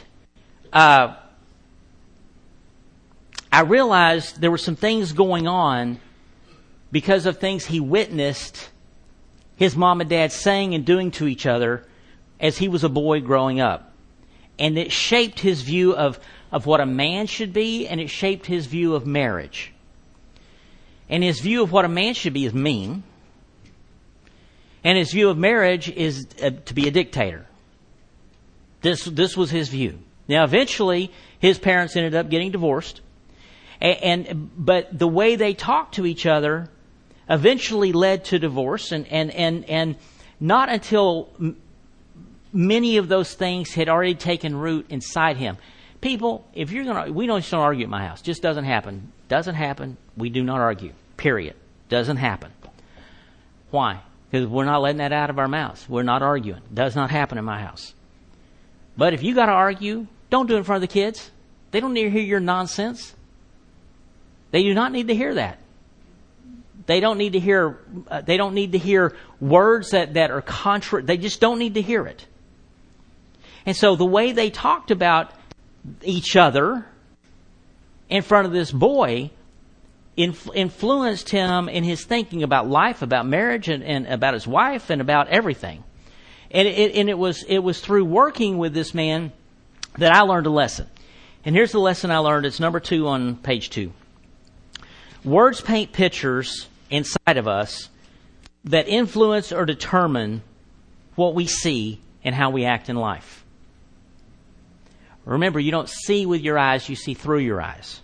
I realized there were some things going on because of things he witnessed his mom and dad saying and doing to each other as he was a boy growing up. And it shaped his view of what a man should be, and it shaped his view of marriage. And his view of what a man should be is mean. And his view of marriage is to be a dictator. This was his view. Now, eventually, his parents ended up getting divorced. But the way they talked to each other eventually led to divorce, and not until many of those things had already taken root inside him. People, if you're gonna, we don't argue at my house. Just doesn't happen. Doesn't happen. We do not argue. Period. Doesn't happen. Why? Because we're not letting that out of our mouths. We're not arguing. Does not happen in my house. But if you got to argue, don't do it in front of the kids. They don't need to hear your nonsense. They do not need to hear that. They don't need to hear. They don't need to hear words that are contrary. They just don't need to hear it. And so the way they talked about each other in front of this boy influenced him in his thinking about life, about marriage, and about his wife, and about everything. And it was through working with this man that I learned a lesson. And here's the lesson I learned. It's number 2 on page 2. Words paint pictures inside of us that influence or determine what we see and how we act in life. Remember, you don't see with your eyes, you see through your eyes.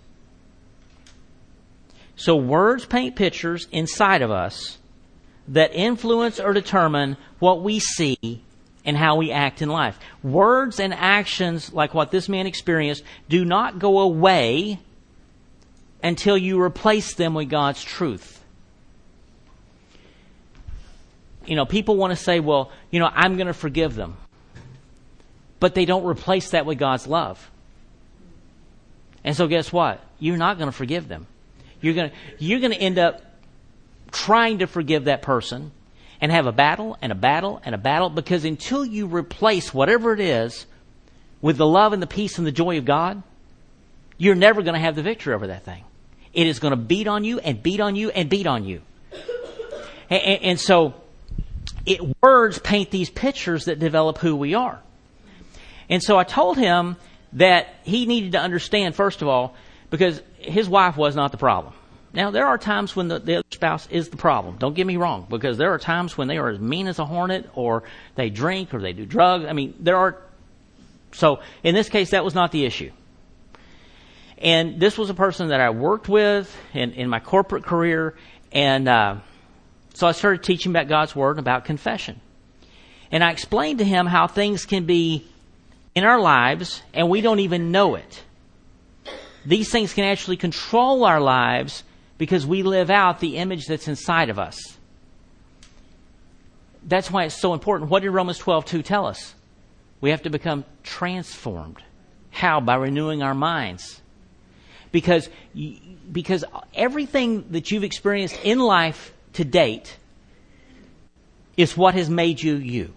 So words paint pictures inside of us that influence or determine what we see and how we act in life. Words and actions, like what this man experienced, do not go away until you replace them with God's truth. People want to say, well, I'm going to forgive them. But they don't replace that with God's love. And so guess what? You're not going to forgive them. You're going to end up trying to forgive that person and have a battle and a battle and a battle, because until you replace whatever it is with the love and the peace and the joy of God, you're never going to have the victory over that thing. It is going to beat on you and beat on you and beat on you. And so words paint these pictures that develop who we are. And so I told him that he needed to understand, first of all, because his wife was not the problem. Now, there are times when the other spouse is the problem. Don't get me wrong, because there are times when they are as mean as a hornet, or they drink, or they do drugs. I mean, so in this case, that was not the issue. And this was a person that I worked with in my corporate career, and so I started teaching about God's Word and about confession. And I explained to him how things can be in our lives, and we don't even know it. These things can actually control our lives because we live out the image that's inside of us. That's why it's so important. What did Romans 12:2 tell us? We have to become transformed. How? By renewing our minds. Because everything that you've experienced in life to date is what has made you you.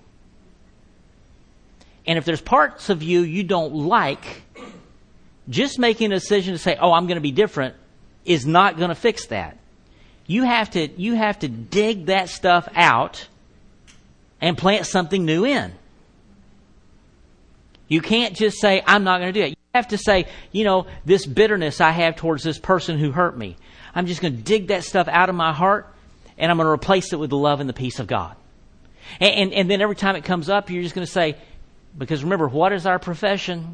And if there's parts of you you don't like, just making a decision to say, oh, I'm going to be different, is not going to fix that. You have to dig that stuff out and plant something new in. You can't just say, I'm not going to do it. You have to say, this bitterness I have towards this person who hurt me, I'm just going to dig that stuff out of my heart, and I'm going to replace it with the love and the peace of God. And then every time it comes up, you're just going to say, because remember, what is our profession?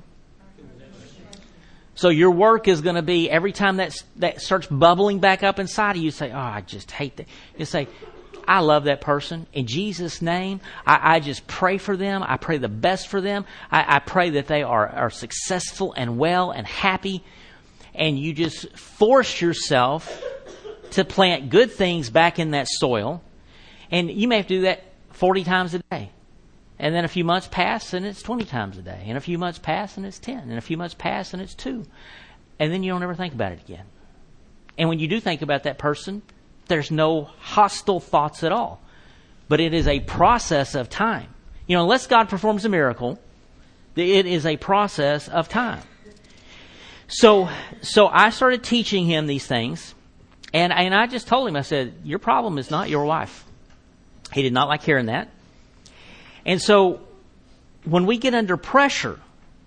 So your work is going to be, every time that starts bubbling back up inside of you, say, oh, I just hate that. You say, I love that person. In Jesus' name, I just pray for them. I pray the best for them. I pray that they are successful and well and happy. And you just force yourself to plant good things back in that soil. And you may have to do that 40 times a day. And then a few months pass and it's 20 times a day. And a few months pass and it's 10. And a few months pass and it's 2. And then you don't ever think about it again. And when you do think about that person, there's no hostile thoughts at all. But it is a process of time. Unless God performs a miracle, it is a process of time. So I started teaching him these things. And I just told him, I said, your problem is not your wife. He did not like hearing that. And so when we get under pressure,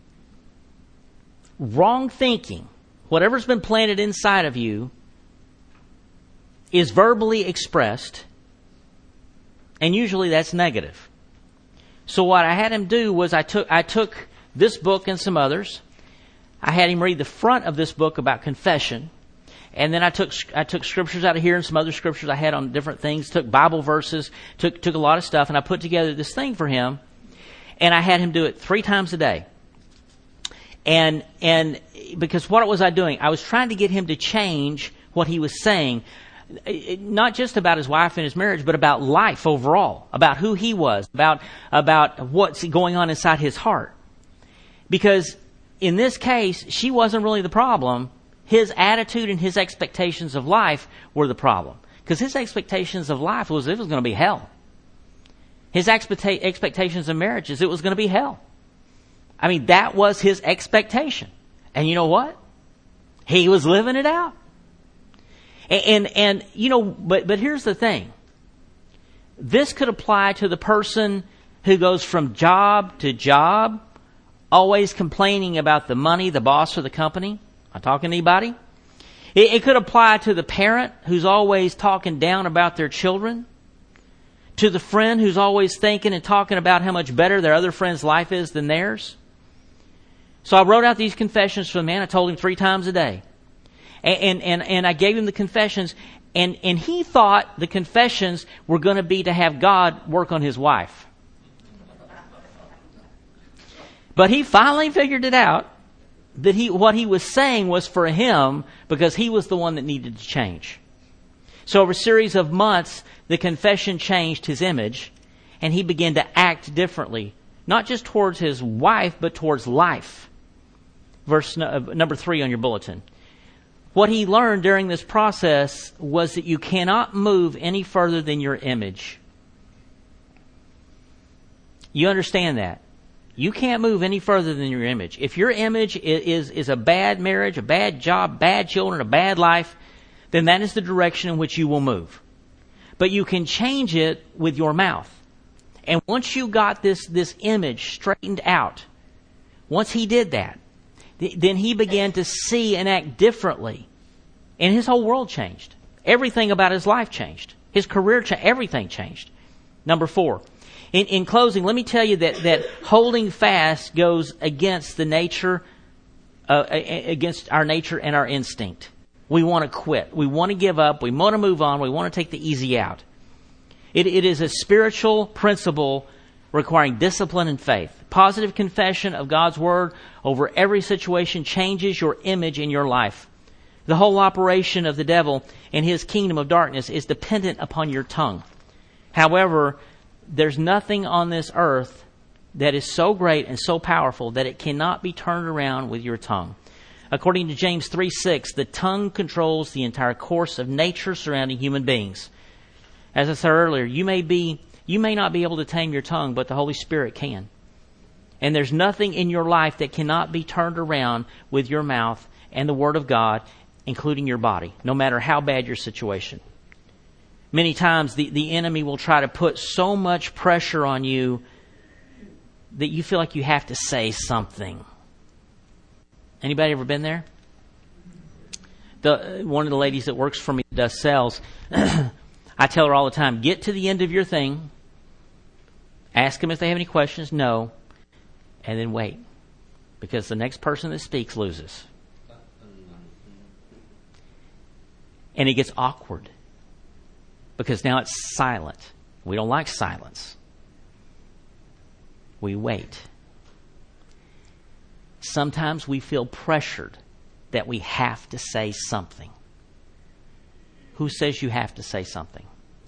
wrong thinking, whatever's been planted inside of you, is verbally expressed, and usually that's negative. So what I had him do was I took this book and some others. I had him read the front of this book about confession, and then I took scriptures out of here and some other scriptures I had on different things, took Bible verses, took a lot of stuff, and I put together this thing for him, and I had him do it 3 times a day. And because what was I doing? I was trying to get him to change what he was saying, not just about his wife and his marriage, but about life overall, about who he was, about what's going on inside his heart. Because in this case, she wasn't really the problem. His attitude and his expectations of life were the problem. Because his expectations of life was it was going to be hell. His expectations of marriage is it was going to be hell. I mean, that was his expectation. And you know what? He was living it out. And but here's the thing. This could apply to the person who goes from job to job, always complaining about the money, the boss, or the company. Am I talking to anybody? It could apply to the parent who's always talking down about their children, to the friend who's always thinking and talking about how much better their other friend's life is than theirs. So I wrote out these confessions for the man. I told him 3 times a day. And I gave him the confessions, and he thought the confessions were going to be to have God work on his wife. But he finally figured it out that what he was saying was for him because he was the one that needed to change. So over a series of months, the confession changed his image, and he began to act differently, not just towards his wife, but towards life. Verse number 3 on your bulletin. What he learned during this process was that you cannot move any further than your image. You understand that? You can't move any further than your image. If your image is a bad marriage, a bad job, bad children, a bad life, then that is the direction in which you will move. But you can change it with your mouth. And once you got this image straightened out, once he did that, then he began to see and act differently. And his whole world changed. Everything about his life changed. His career changed. Everything changed. Number 4. In closing, let me tell you that holding fast goes against the nature, against our nature and our instinct. We want to quit. We want to give up. We want to move on. We want to take the easy out. It is a spiritual principle requiring discipline and faith. Positive confession of God's Word over every situation changes your image in your life. The whole operation of the devil and his kingdom of darkness is dependent upon your tongue. However, there's nothing on this earth that is so great and so powerful that it cannot be turned around with your tongue. According to James 3:6, the tongue controls the entire course of nature surrounding human beings. As I said earlier, you may not be able to tame your tongue, but the Holy Spirit can. And there's nothing in your life that cannot be turned around with your mouth and the Word of God, including your body, no matter how bad your situation. Many times the enemy will try to put so much pressure on you that you feel like you have to say something. Anybody ever been there? One of the ladies that works for me that does sales, I tell her all the time, get to the end of your thing, ask them if they have any questions, no, and then wait. Because the next person that speaks loses. And it gets awkward. Because now it's silent. We don't like silence. We wait. Sometimes we feel pressured that we have to say something. Who says you have to say something?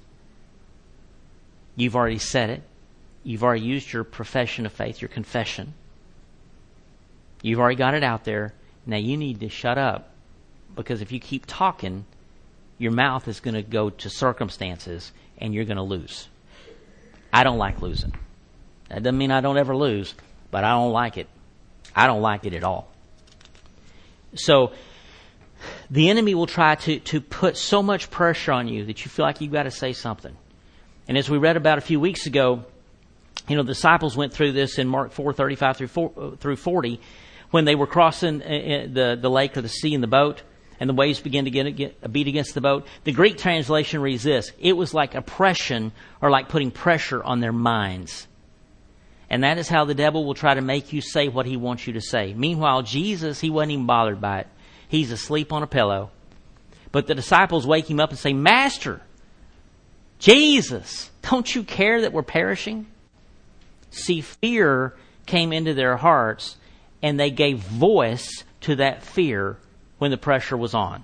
You've already said it. You've already used your profession of faith, your confession. You've already got it out there. Now you need to shut up. Because if you keep talking, your mouth is going to go to circumstances and you're going to lose. I don't like losing. That doesn't mean I don't ever lose, but I don't like it. I don't like it at all. So the enemy will try to put so much pressure on you that you feel like you've got to say something. And as we read about a few weeks ago, the disciples went through this in Mark 4:35 through 40 when they were crossing the lake or the sea in the boat. And the waves began to beat against the boat. The Greek translation reads this: it was like oppression or like putting pressure on their minds. And that is how the devil will try to make you say what he wants you to say. Meanwhile, Jesus, he wasn't even bothered by it. He's asleep on a pillow. But the disciples wake him up and say, Master, Jesus, don't you care that we're perishing? See, fear came into their hearts and they gave voice to that fear when the pressure was on.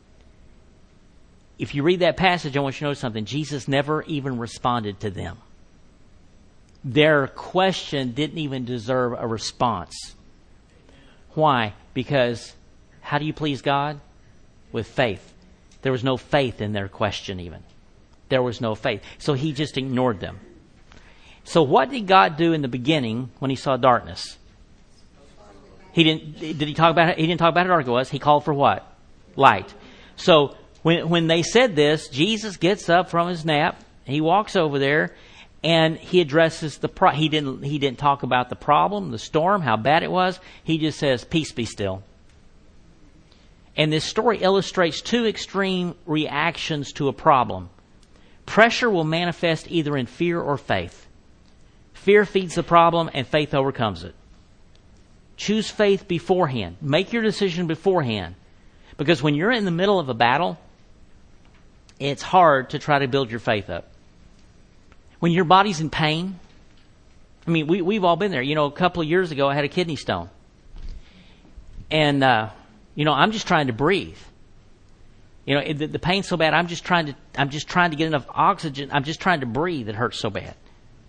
If you read that passage, I want you to know something. Jesus never even responded to them. Their question didn't even deserve a response. Why? Because how do you please God? With faith. There was no faith in their question even. There was no faith. So he just ignored them. So what did God do in the beginning when he saw darkness? He didn't talk about how dark it was. He called for what? Light. So when they said this, Jesus gets up from his nap. He walks over there and he addresses he didn't talk about the problem, the storm, how bad it was. He just says, "Peace be still." And this story illustrates two extreme reactions to a problem. Pressure will manifest either in fear or faith. Fear feeds the problem and faith overcomes it. Choose faith beforehand. Make your decision beforehand. Because when you're in the middle of a battle, it's hard to try to build your faith up. When your body's in pain, we've all been there. A couple of years ago, I had a kidney stone. And, I'm just trying to breathe. The pain's so bad, I'm just trying to get enough oxygen. I'm just trying to breathe. It hurts so bad.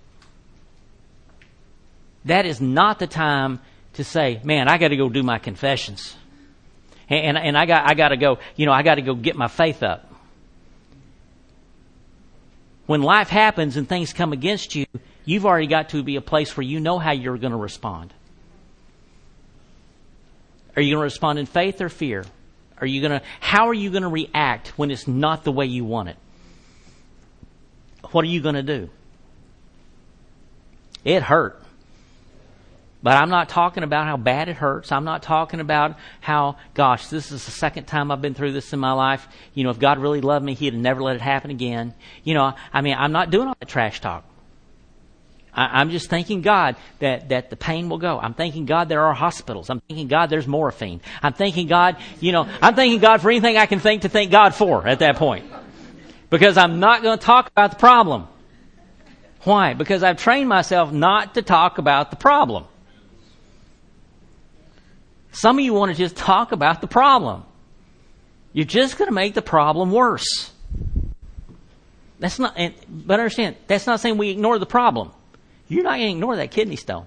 That is not the time to say, man, I got to go do my confessions. And I got to go, I got to go get my faith up. When life happens and things come against you, you've already got to be a place where you know how you're going to respond. Are you going to respond in faith or fear? How are you going to react when it's not the way you want it? What are you going to do? It hurt. But I'm not talking about how bad it hurts. I'm not talking about how, gosh, this is the second time I've been through this in my life. If God really loved me, He'd have never let it happen again. I'm not doing all that trash talk. I'm just thanking God that the pain will go. I'm thanking God there are hospitals. I'm thanking God there's morphine. I'm thanking God, I'm thanking God for anything I can think to thank God for at that point. Because I'm not going to talk about the problem. Why? Because I've trained myself not to talk about the problem. Some of you want to just talk about the problem. You're just going to make the problem worse. But understand, that's not saying we ignore the problem. You're not going to ignore that kidney stone.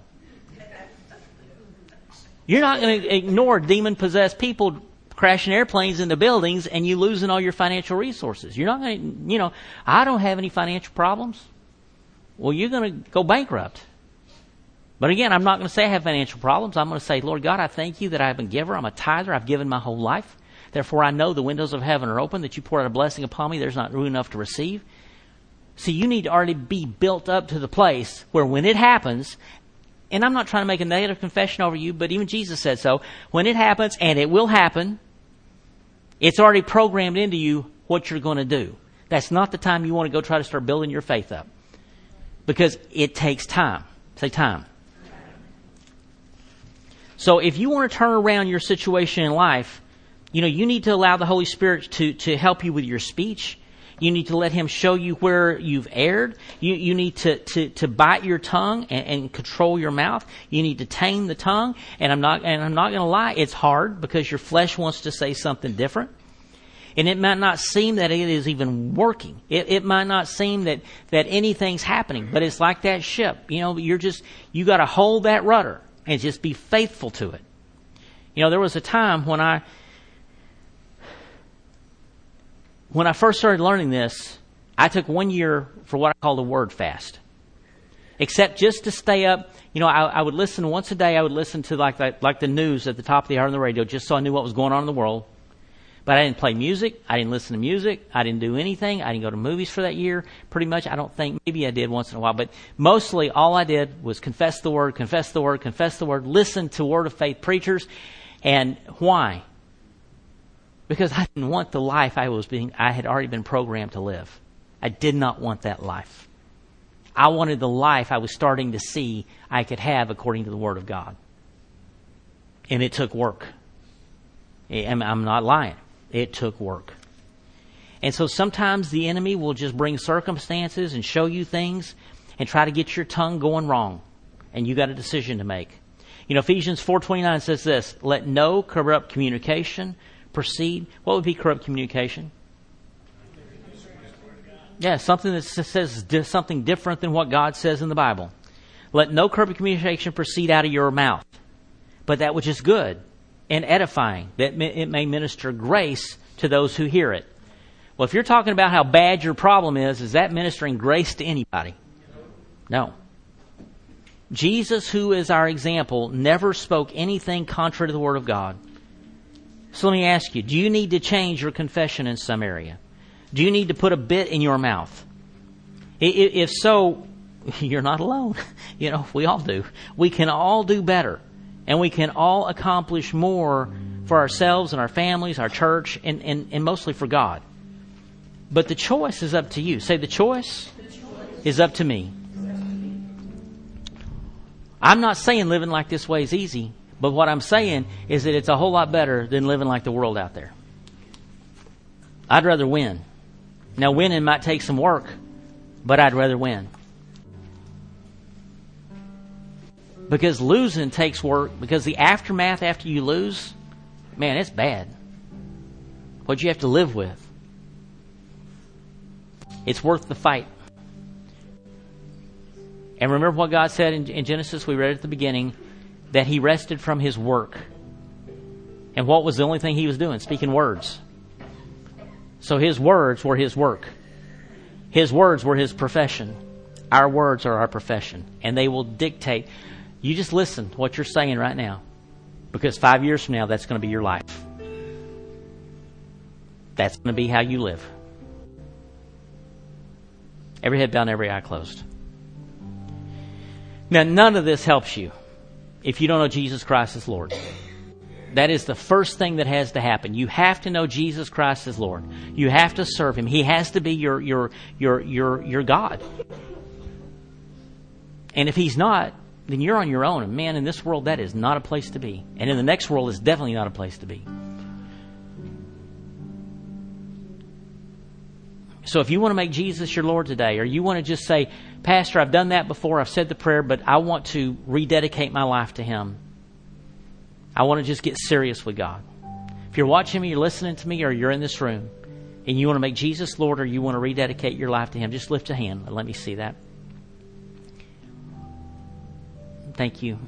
You're not going to ignore demon-possessed people crashing airplanes into buildings and you losing all your financial resources. You're not going to, I don't have any financial problems. Well, you're going to go bankrupt. But again, I'm not going to say I have financial problems. I'm going to say, Lord God, I thank you that I'm a giver. I'm a tither. I've given my whole life. Therefore, I know the windows of heaven are open, that you pour out a blessing upon me. There's not room enough to receive. See, you need to already be built up to the place where when it happens, and I'm not trying to make a negative confession over you, but even Jesus said so, when it happens, and it will happen, it's already programmed into you what you're going to do. That's not the time you want to go try to start building your faith up. Because it takes time. Say time. So if you want to turn around your situation in life, you need to allow the Holy Spirit to help you with your speech. You need to let Him show you where you've erred. You need to bite your tongue and control your mouth. You need to tame the tongue. And I'm not going to lie, it's hard because your flesh wants to say something different. And it might not seem that it is even working. It might not seem that anything's happening. But it's like that ship. You got to hold that rudder and just be faithful to it. There was a time when I first started learning this, I took 1 year for what I call the word fast. Except just to stay up, I would listen once a day. I would listen to like the news at the top of the hour on the radio, just so I knew what was going on in the world. But I didn't play music. I didn't listen to music. I didn't do anything. I didn't go to movies for that year. Pretty much, I don't think, maybe I did once in a while. But mostly all I did was confess the word, listen to Word of Faith preachers. And why? Because I didn't want the life I had already been programmed to live. I did not want that life. I wanted the life I was starting to see I could have according to the Word of God. And it took work. I'm not lying. It took work. And so sometimes the enemy will just bring circumstances and show you things and try to get your tongue going wrong. And you got a decision to make. Ephesians 4:29 says this, let no corrupt communication proceed. What would be corrupt communication? Yeah, something that says something different than what God says in the Bible. Let no corrupt communication proceed out of your mouth, but that which is good and edifying, that it may minister grace to those who hear it. Well, if you're talking about how bad your problem is that ministering grace to anybody? No. Jesus, who is our example, never spoke anything contrary to the Word of God. So let me ask you, do you need to change your confession in some area? Do you need to put a bit in your mouth? If so, you're not alone. We all do. We can all do better. And we can all accomplish more for ourselves and our families, our church, and mostly for God. But the choice is up to you. Say, the choice is up to me. I'm not saying living like this way is easy, but what I'm saying is that it's a whole lot better than living like the world out there. I'd rather win. Now, winning might take some work, but I'd rather win. Because losing takes work, because the aftermath after you lose, man, it's bad. What you have to live with. It's worth the fight. And remember what God said in Genesis, we read at the beginning, that He rested from His work. And what was the only thing He was doing? Speaking words. So His words were His work. His words were His profession. Our words are our profession. And they will dictate. You just listen to what you're saying right now. Because 5 years from now, that's going to be your life. That's going to be how you live. Every head bowed and every eye closed. Now, none of this helps you if you don't know Jesus Christ as Lord. That is the first thing that has to happen. You have to know Jesus Christ as Lord. You have to serve Him. He has to be your God. And if He's not, then you're on your own. And man, in this world, that is not a place to be. And in the next world, it's definitely not a place to be. So if you want to make Jesus your Lord today, or you want to just say, Pastor, I've done that before, I've said the prayer, but I want to rededicate my life to Him. I want to just get serious with God. If you're watching me, you're listening to me, or you're in this room, and you want to make Jesus Lord, or you want to rededicate your life to Him, just lift a hand and let me see that. Thank you.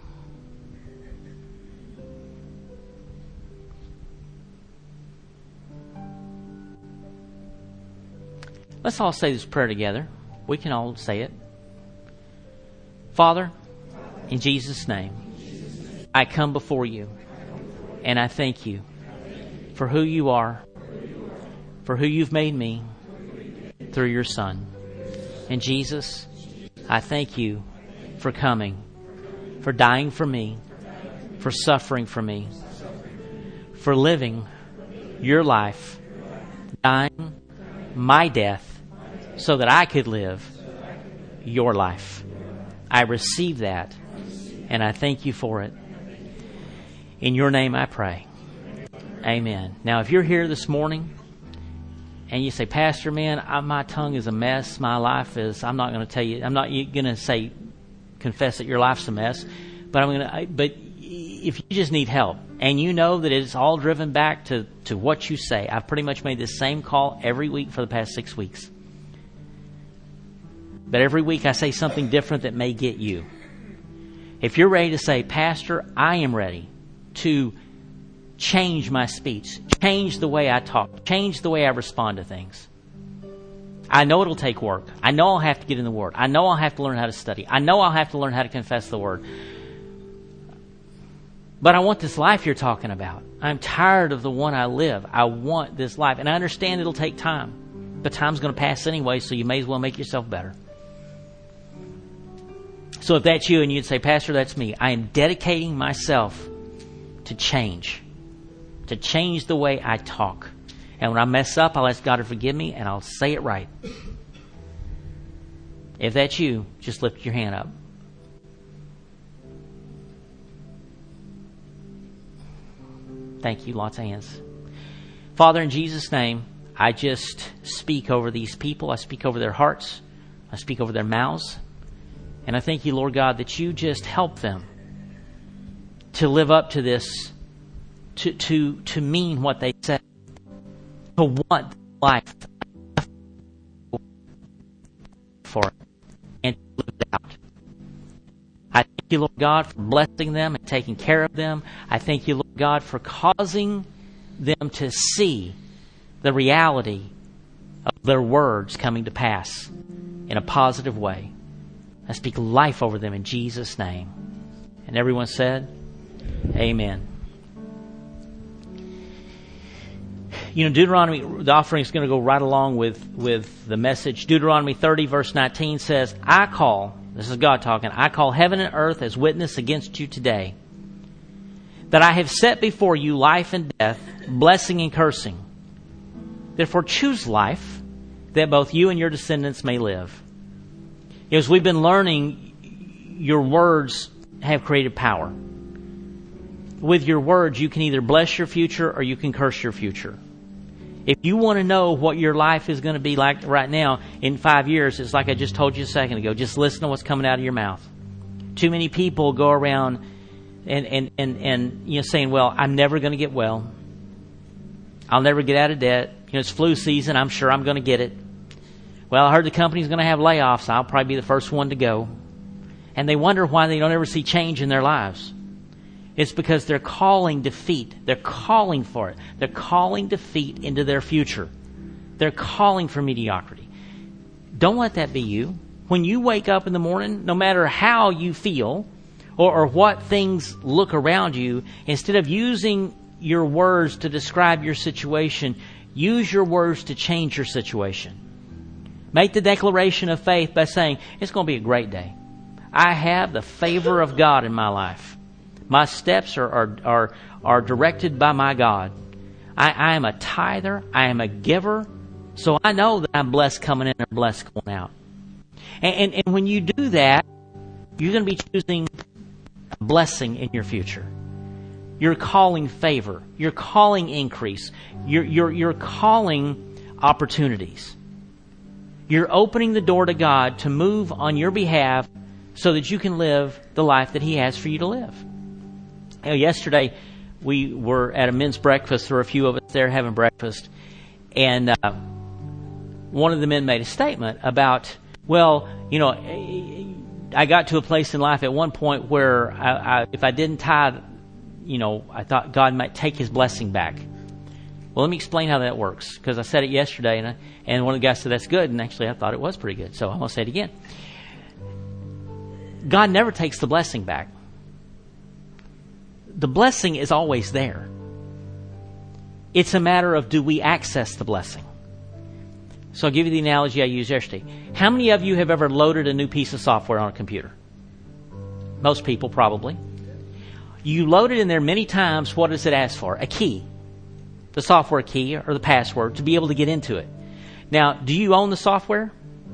Let's all say this prayer together. We can all say it. Father, in Jesus' name, I come before you, and I thank you for who you are, for who you've made me through your Son. And Jesus, I thank you for coming, for dying for me, for suffering for me, for living your life, dying my death so that I could live your life. I receive that, and I thank you for it. In your name I pray. Amen. Now, if you're here this morning and you say, Pastor, man, my tongue is a mess. My life is, I'm not going to tell you, I'm not going to say, confess that your life's a mess, but if you just need help and you know that it's all driven back to what you say, I've pretty much made this same call every week for the past 6 weeks. But every week I say something different that may get you. If you're ready to say, Pastor, I am ready to change my speech, change the way I talk, change the way I respond to things. I know it'll take work. I know I'll have to get in the Word. I know I'll have to learn how to study. I know I'll have to learn how to confess the Word. But I want this life you're talking about. I'm tired of the one I live. I want this life. And I understand it'll take time. But time's going to pass anyway, so you may as well make yourself better. So if that's you and you'd say, Pastor, that's me. I am dedicating myself to change the way I talk. And when I mess up, I'll ask God to forgive me and I'll say it right. If that's you, just lift your hand up. Thank you. Lots of hands. Father, in Jesus' name, I just speak over these people. I speak over their hearts. I speak over their mouths. And I thank you, Lord God, that you just help them to live up to this, to mean what they said, to want life for it, and to live it out. I thank you, Lord God, for blessing them and taking care of them. I thank you, Lord God, for causing them to see the reality of their words coming to pass in a positive way. I speak life over them in Jesus' name. And everyone said, Amen. You know, Deuteronomy, the offering is going to go right along with the message. Deuteronomy 30, verse 19 says, this is God talking, I call heaven and earth as witness against you today, that I have set before you life and death, blessing and cursing. Therefore choose life, that both you and your descendants may live. As we've been learning, your words have created power. With your words, you can either bless your future or you can curse your future. If you want to know what your life is going to be like right now in 5 years, it's like I just told you a second ago. Just listen to what's coming out of your mouth. Too many people go around and saying, well, I'm never going to get well. I'll never get out of debt. It's flu season. I'm sure I'm going to get it. Well, I heard the company's going to have layoffs. I'll probably be the first one to go. And they wonder why they don't ever see change in their lives. It's because they're calling defeat. They're calling for it. They're calling defeat into their future. They're calling for mediocrity. Don't let that be you. When you wake up in the morning, no matter how you feel or what things look around you, instead of using your words to describe your situation, use your words to change your situation. Make the declaration of faith by saying, it's going to be a great day. I have the favor of God in my life. My steps are directed by my God. I am a tither. I am a giver. So I know that I'm blessed coming in and blessed going out. And when you do that, you're going to be choosing a blessing in your future. You're calling favor. You're calling increase. You're calling opportunities. You're opening the door to God to move on your behalf so that you can live the life that He has for you to live. Yesterday, we were at a men's breakfast. There were a few of us there having breakfast. And one of the men made a statement about, well, you know, I got to a place in life at one point where if I didn't tithe, you know, I thought God might take His blessing back. Well, let me explain how that works, because I said it yesterday, and one of the guys said that's good, and actually I thought it was pretty good, so I'm going to say it again. God never takes the blessing back. The blessing is always there. It's a matter of, do we access the blessing? So I'll give you the analogy I used yesterday. How many of you have ever loaded a new piece of software on a computer? Most people, probably. You load it in there many times. What does it ask for? A key. The software key or the password to be able to get into it. Now, do you own the software?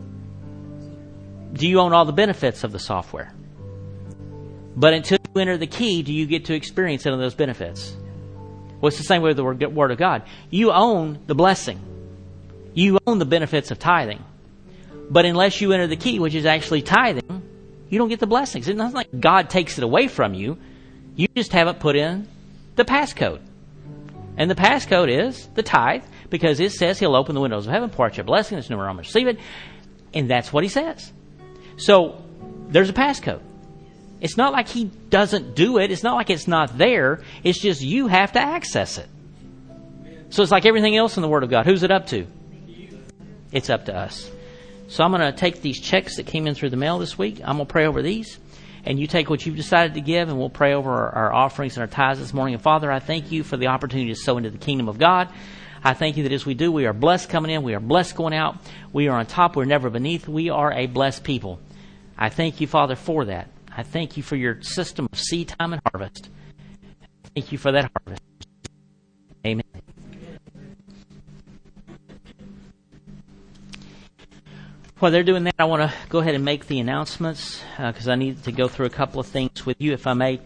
Do you own all the benefits of the software? But until you enter the key, do you get to experience any of those benefits? Well, it's the same way with the Word of God. You own the blessing. You own the benefits of tithing. But unless you enter the key, which is actually tithing, you don't get the blessings. It's not like God takes it away from you. You just haven't put in the passcode. And the passcode is the tithe, because it says He'll open the windows of heaven, pour out your blessing, there's no room to receive it. And that's what He says. So there's a passcode. It's not like He doesn't do it. It's not like it's not there. It's just you have to access it. So it's like everything else in the Word of God. Who's it up to? It's up to us. So I'm going to take these checks that came in through the mail this week. I'm going to pray over these. And you take what you've decided to give, and we'll pray over our offerings and our tithes this morning. And Father, I thank You for the opportunity to sow into the kingdom of God. I thank You that as we do, we are blessed coming in. We are blessed going out. We are on top. We're never beneath. We are a blessed people. I thank You, Father, for that. I thank You for Your system of seed time and harvest. Thank You for that harvest. Amen. While they're doing that, I want to go ahead and make the announcements because I need to go through a couple of things with you, if I may.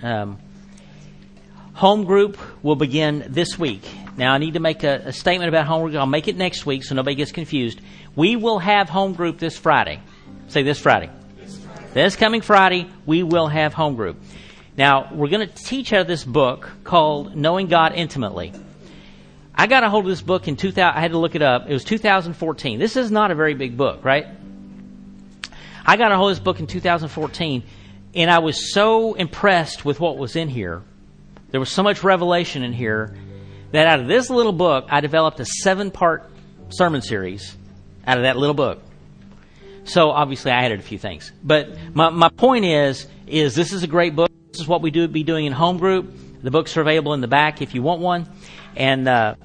Home group will begin this week. Now, I need to make a statement about home group. I'll make it next week so nobody gets confused. We will have home group this Friday. Say this Friday. This coming Friday, we will have home group. Now, we're going to teach out of this book called Knowing God Intimately. I got a hold of this book in 2000. I had to look it up. It was 2014. This is not a very big book, right? I got a hold of this book in 2014, and I was so impressed with what was in here. There was so much revelation in here that out of this little book, I developed a 7-part sermon series out of that little book. So obviously, I added a few things. But my point is this is a great book. This is what we be doing in home group. The books are available in the back if you want one. And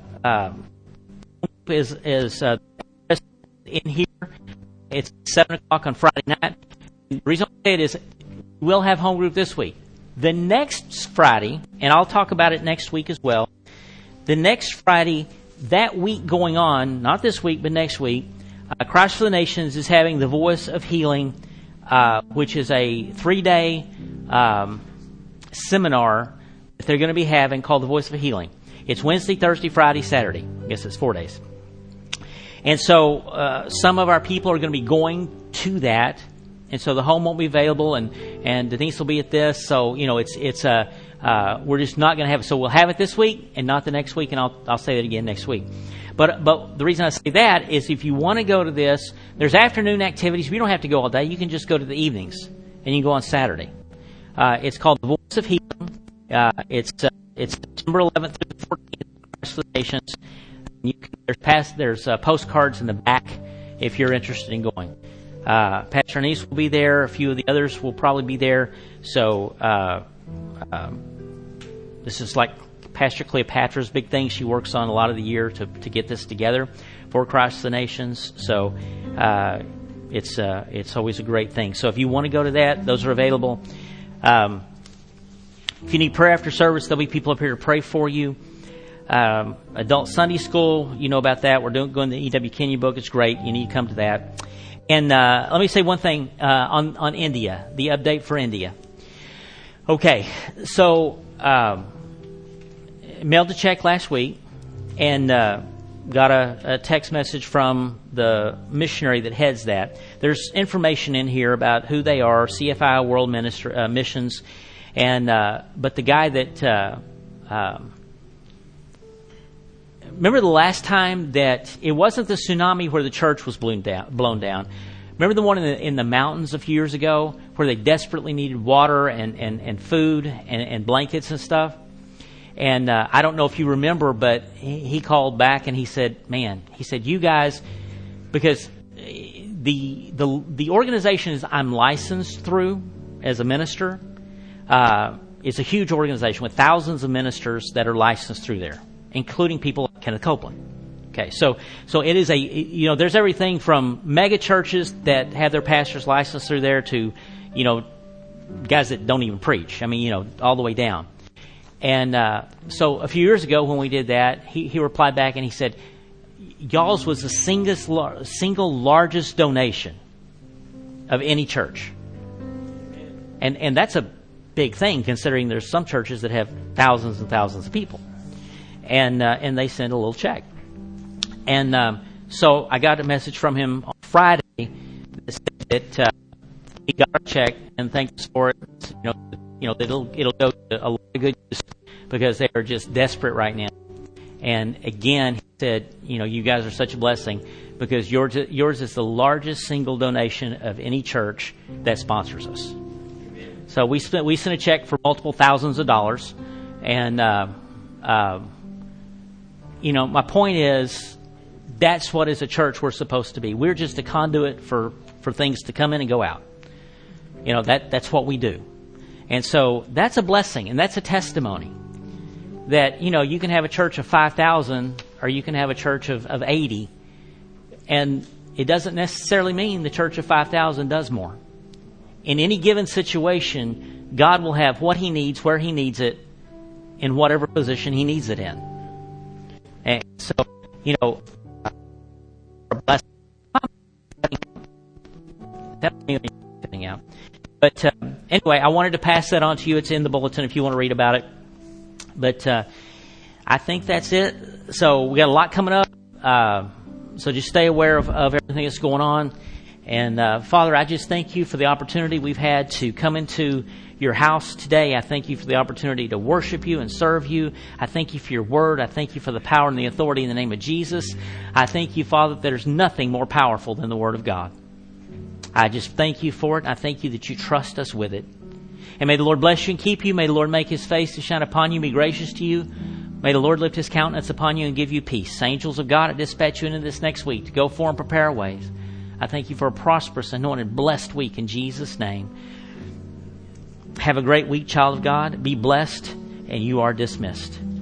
is in here. It's 7 o'clock on Friday night. The reason I say it is we'll have home group this week. The next Friday, and I'll talk about it next week as well. The next Friday, that week going on, not this week, but next week, Christ for the Nations is having the Voice of Healing, which is a 3-day seminar that they're going to be having called the Voice of Healing. It's Wednesday, Thursday, Friday, Saturday. I guess it's 4 days. And so some of our people are going to be going to that. And so the home won't be available, and Denise will be at this. So, you know, we're just not going to have it. So we'll have it this week and not the next week, and I'll say it again next week. But the reason I say that is if you want to go to this, there's afternoon activities. You don't have to go all day. You can just go to the evenings, and you can go on Saturday. It's called the Voice of Healing. It's September 11th through the 14th, Christ for the Nations. There's postcards in the back if you're interested in going. Pastor Anise will be there. A few of the others will probably be there. So this is like Pastor Cleopatra's big thing. She works on a lot of the year to get this together for Christ the Nations. So it's always a great thing. So if you want to go to that, those are available. If you need prayer after service, there'll be people up here to pray for you. Adult Sunday School, you know about that. We're going the E.W. Kenyon book. It's great. You need to come to that. And let me say one thing on India, the update for India. Okay, so mailed a check last week and got a text message from the missionary that heads that. There's information in here about who they are, CFI World Missions, and but the guy that remember the last time that it wasn't the tsunami where the church was blown down. Remember the one in the mountains a few years ago where they desperately needed water and food and blankets and stuff? And I don't know if you remember, but he called back and he said, you guys, because the organization I'm licensed through as a minister, it's a huge organization with thousands of ministers that are licensed through there, including people like Kenneth Copeland. Okay, so it is there's everything from mega churches that have their pastors licensed through there to, guys that don't even preach. I mean, all the way down. And so a few years ago when we did that, he replied back and he said, y'all's was the single largest donation of any church. And that's a big thing considering there's some churches that have thousands and thousands of people. And they send a little check. And so I got a message from him on Friday that said that he got our check and thanked us for it. It'll go to a lot of good use because they are just desperate right now. And again, he said, you guys are such a blessing because yours is the largest single donation of any church that sponsors us. Amen. So we sent a check for multiple thousands of dollars, and my point is that's what as a church we're supposed to be. We're just a conduit for things to come in and go out. That's what we do. And so that's a blessing and that's a testimony that, you can have a church of 5,000 or you can have a church of 80. And it doesn't necessarily mean the church of 5,000 does more. In any given situation, God will have what He needs, where He needs it, in whatever position He needs it in. And so, blessing. Definitely getting out. But anyway, I wanted to pass that on to you. It's in the bulletin if you want to read about it. But I think that's it. So we got a lot coming up. So just stay aware of everything that's going on. And Father, I just thank you for the opportunity we've had to come into your house today. I thank you for the opportunity to worship you and serve you. I thank you for your word. I thank you for the power and the authority in the name of Jesus. I thank you, Father, that there's nothing more powerful than the word of God. I just thank you for it. I thank you that you trust us with it. And may the Lord bless you and keep you. May the Lord make His face to shine upon you and be gracious to you. May the Lord lift His countenance upon you and give you peace. Angels of God, I dispatch you into this next week to go forth and prepare our ways. I thank you for a prosperous, anointed, blessed week in Jesus' name. Have a great week, child of God. Be blessed, and you are dismissed.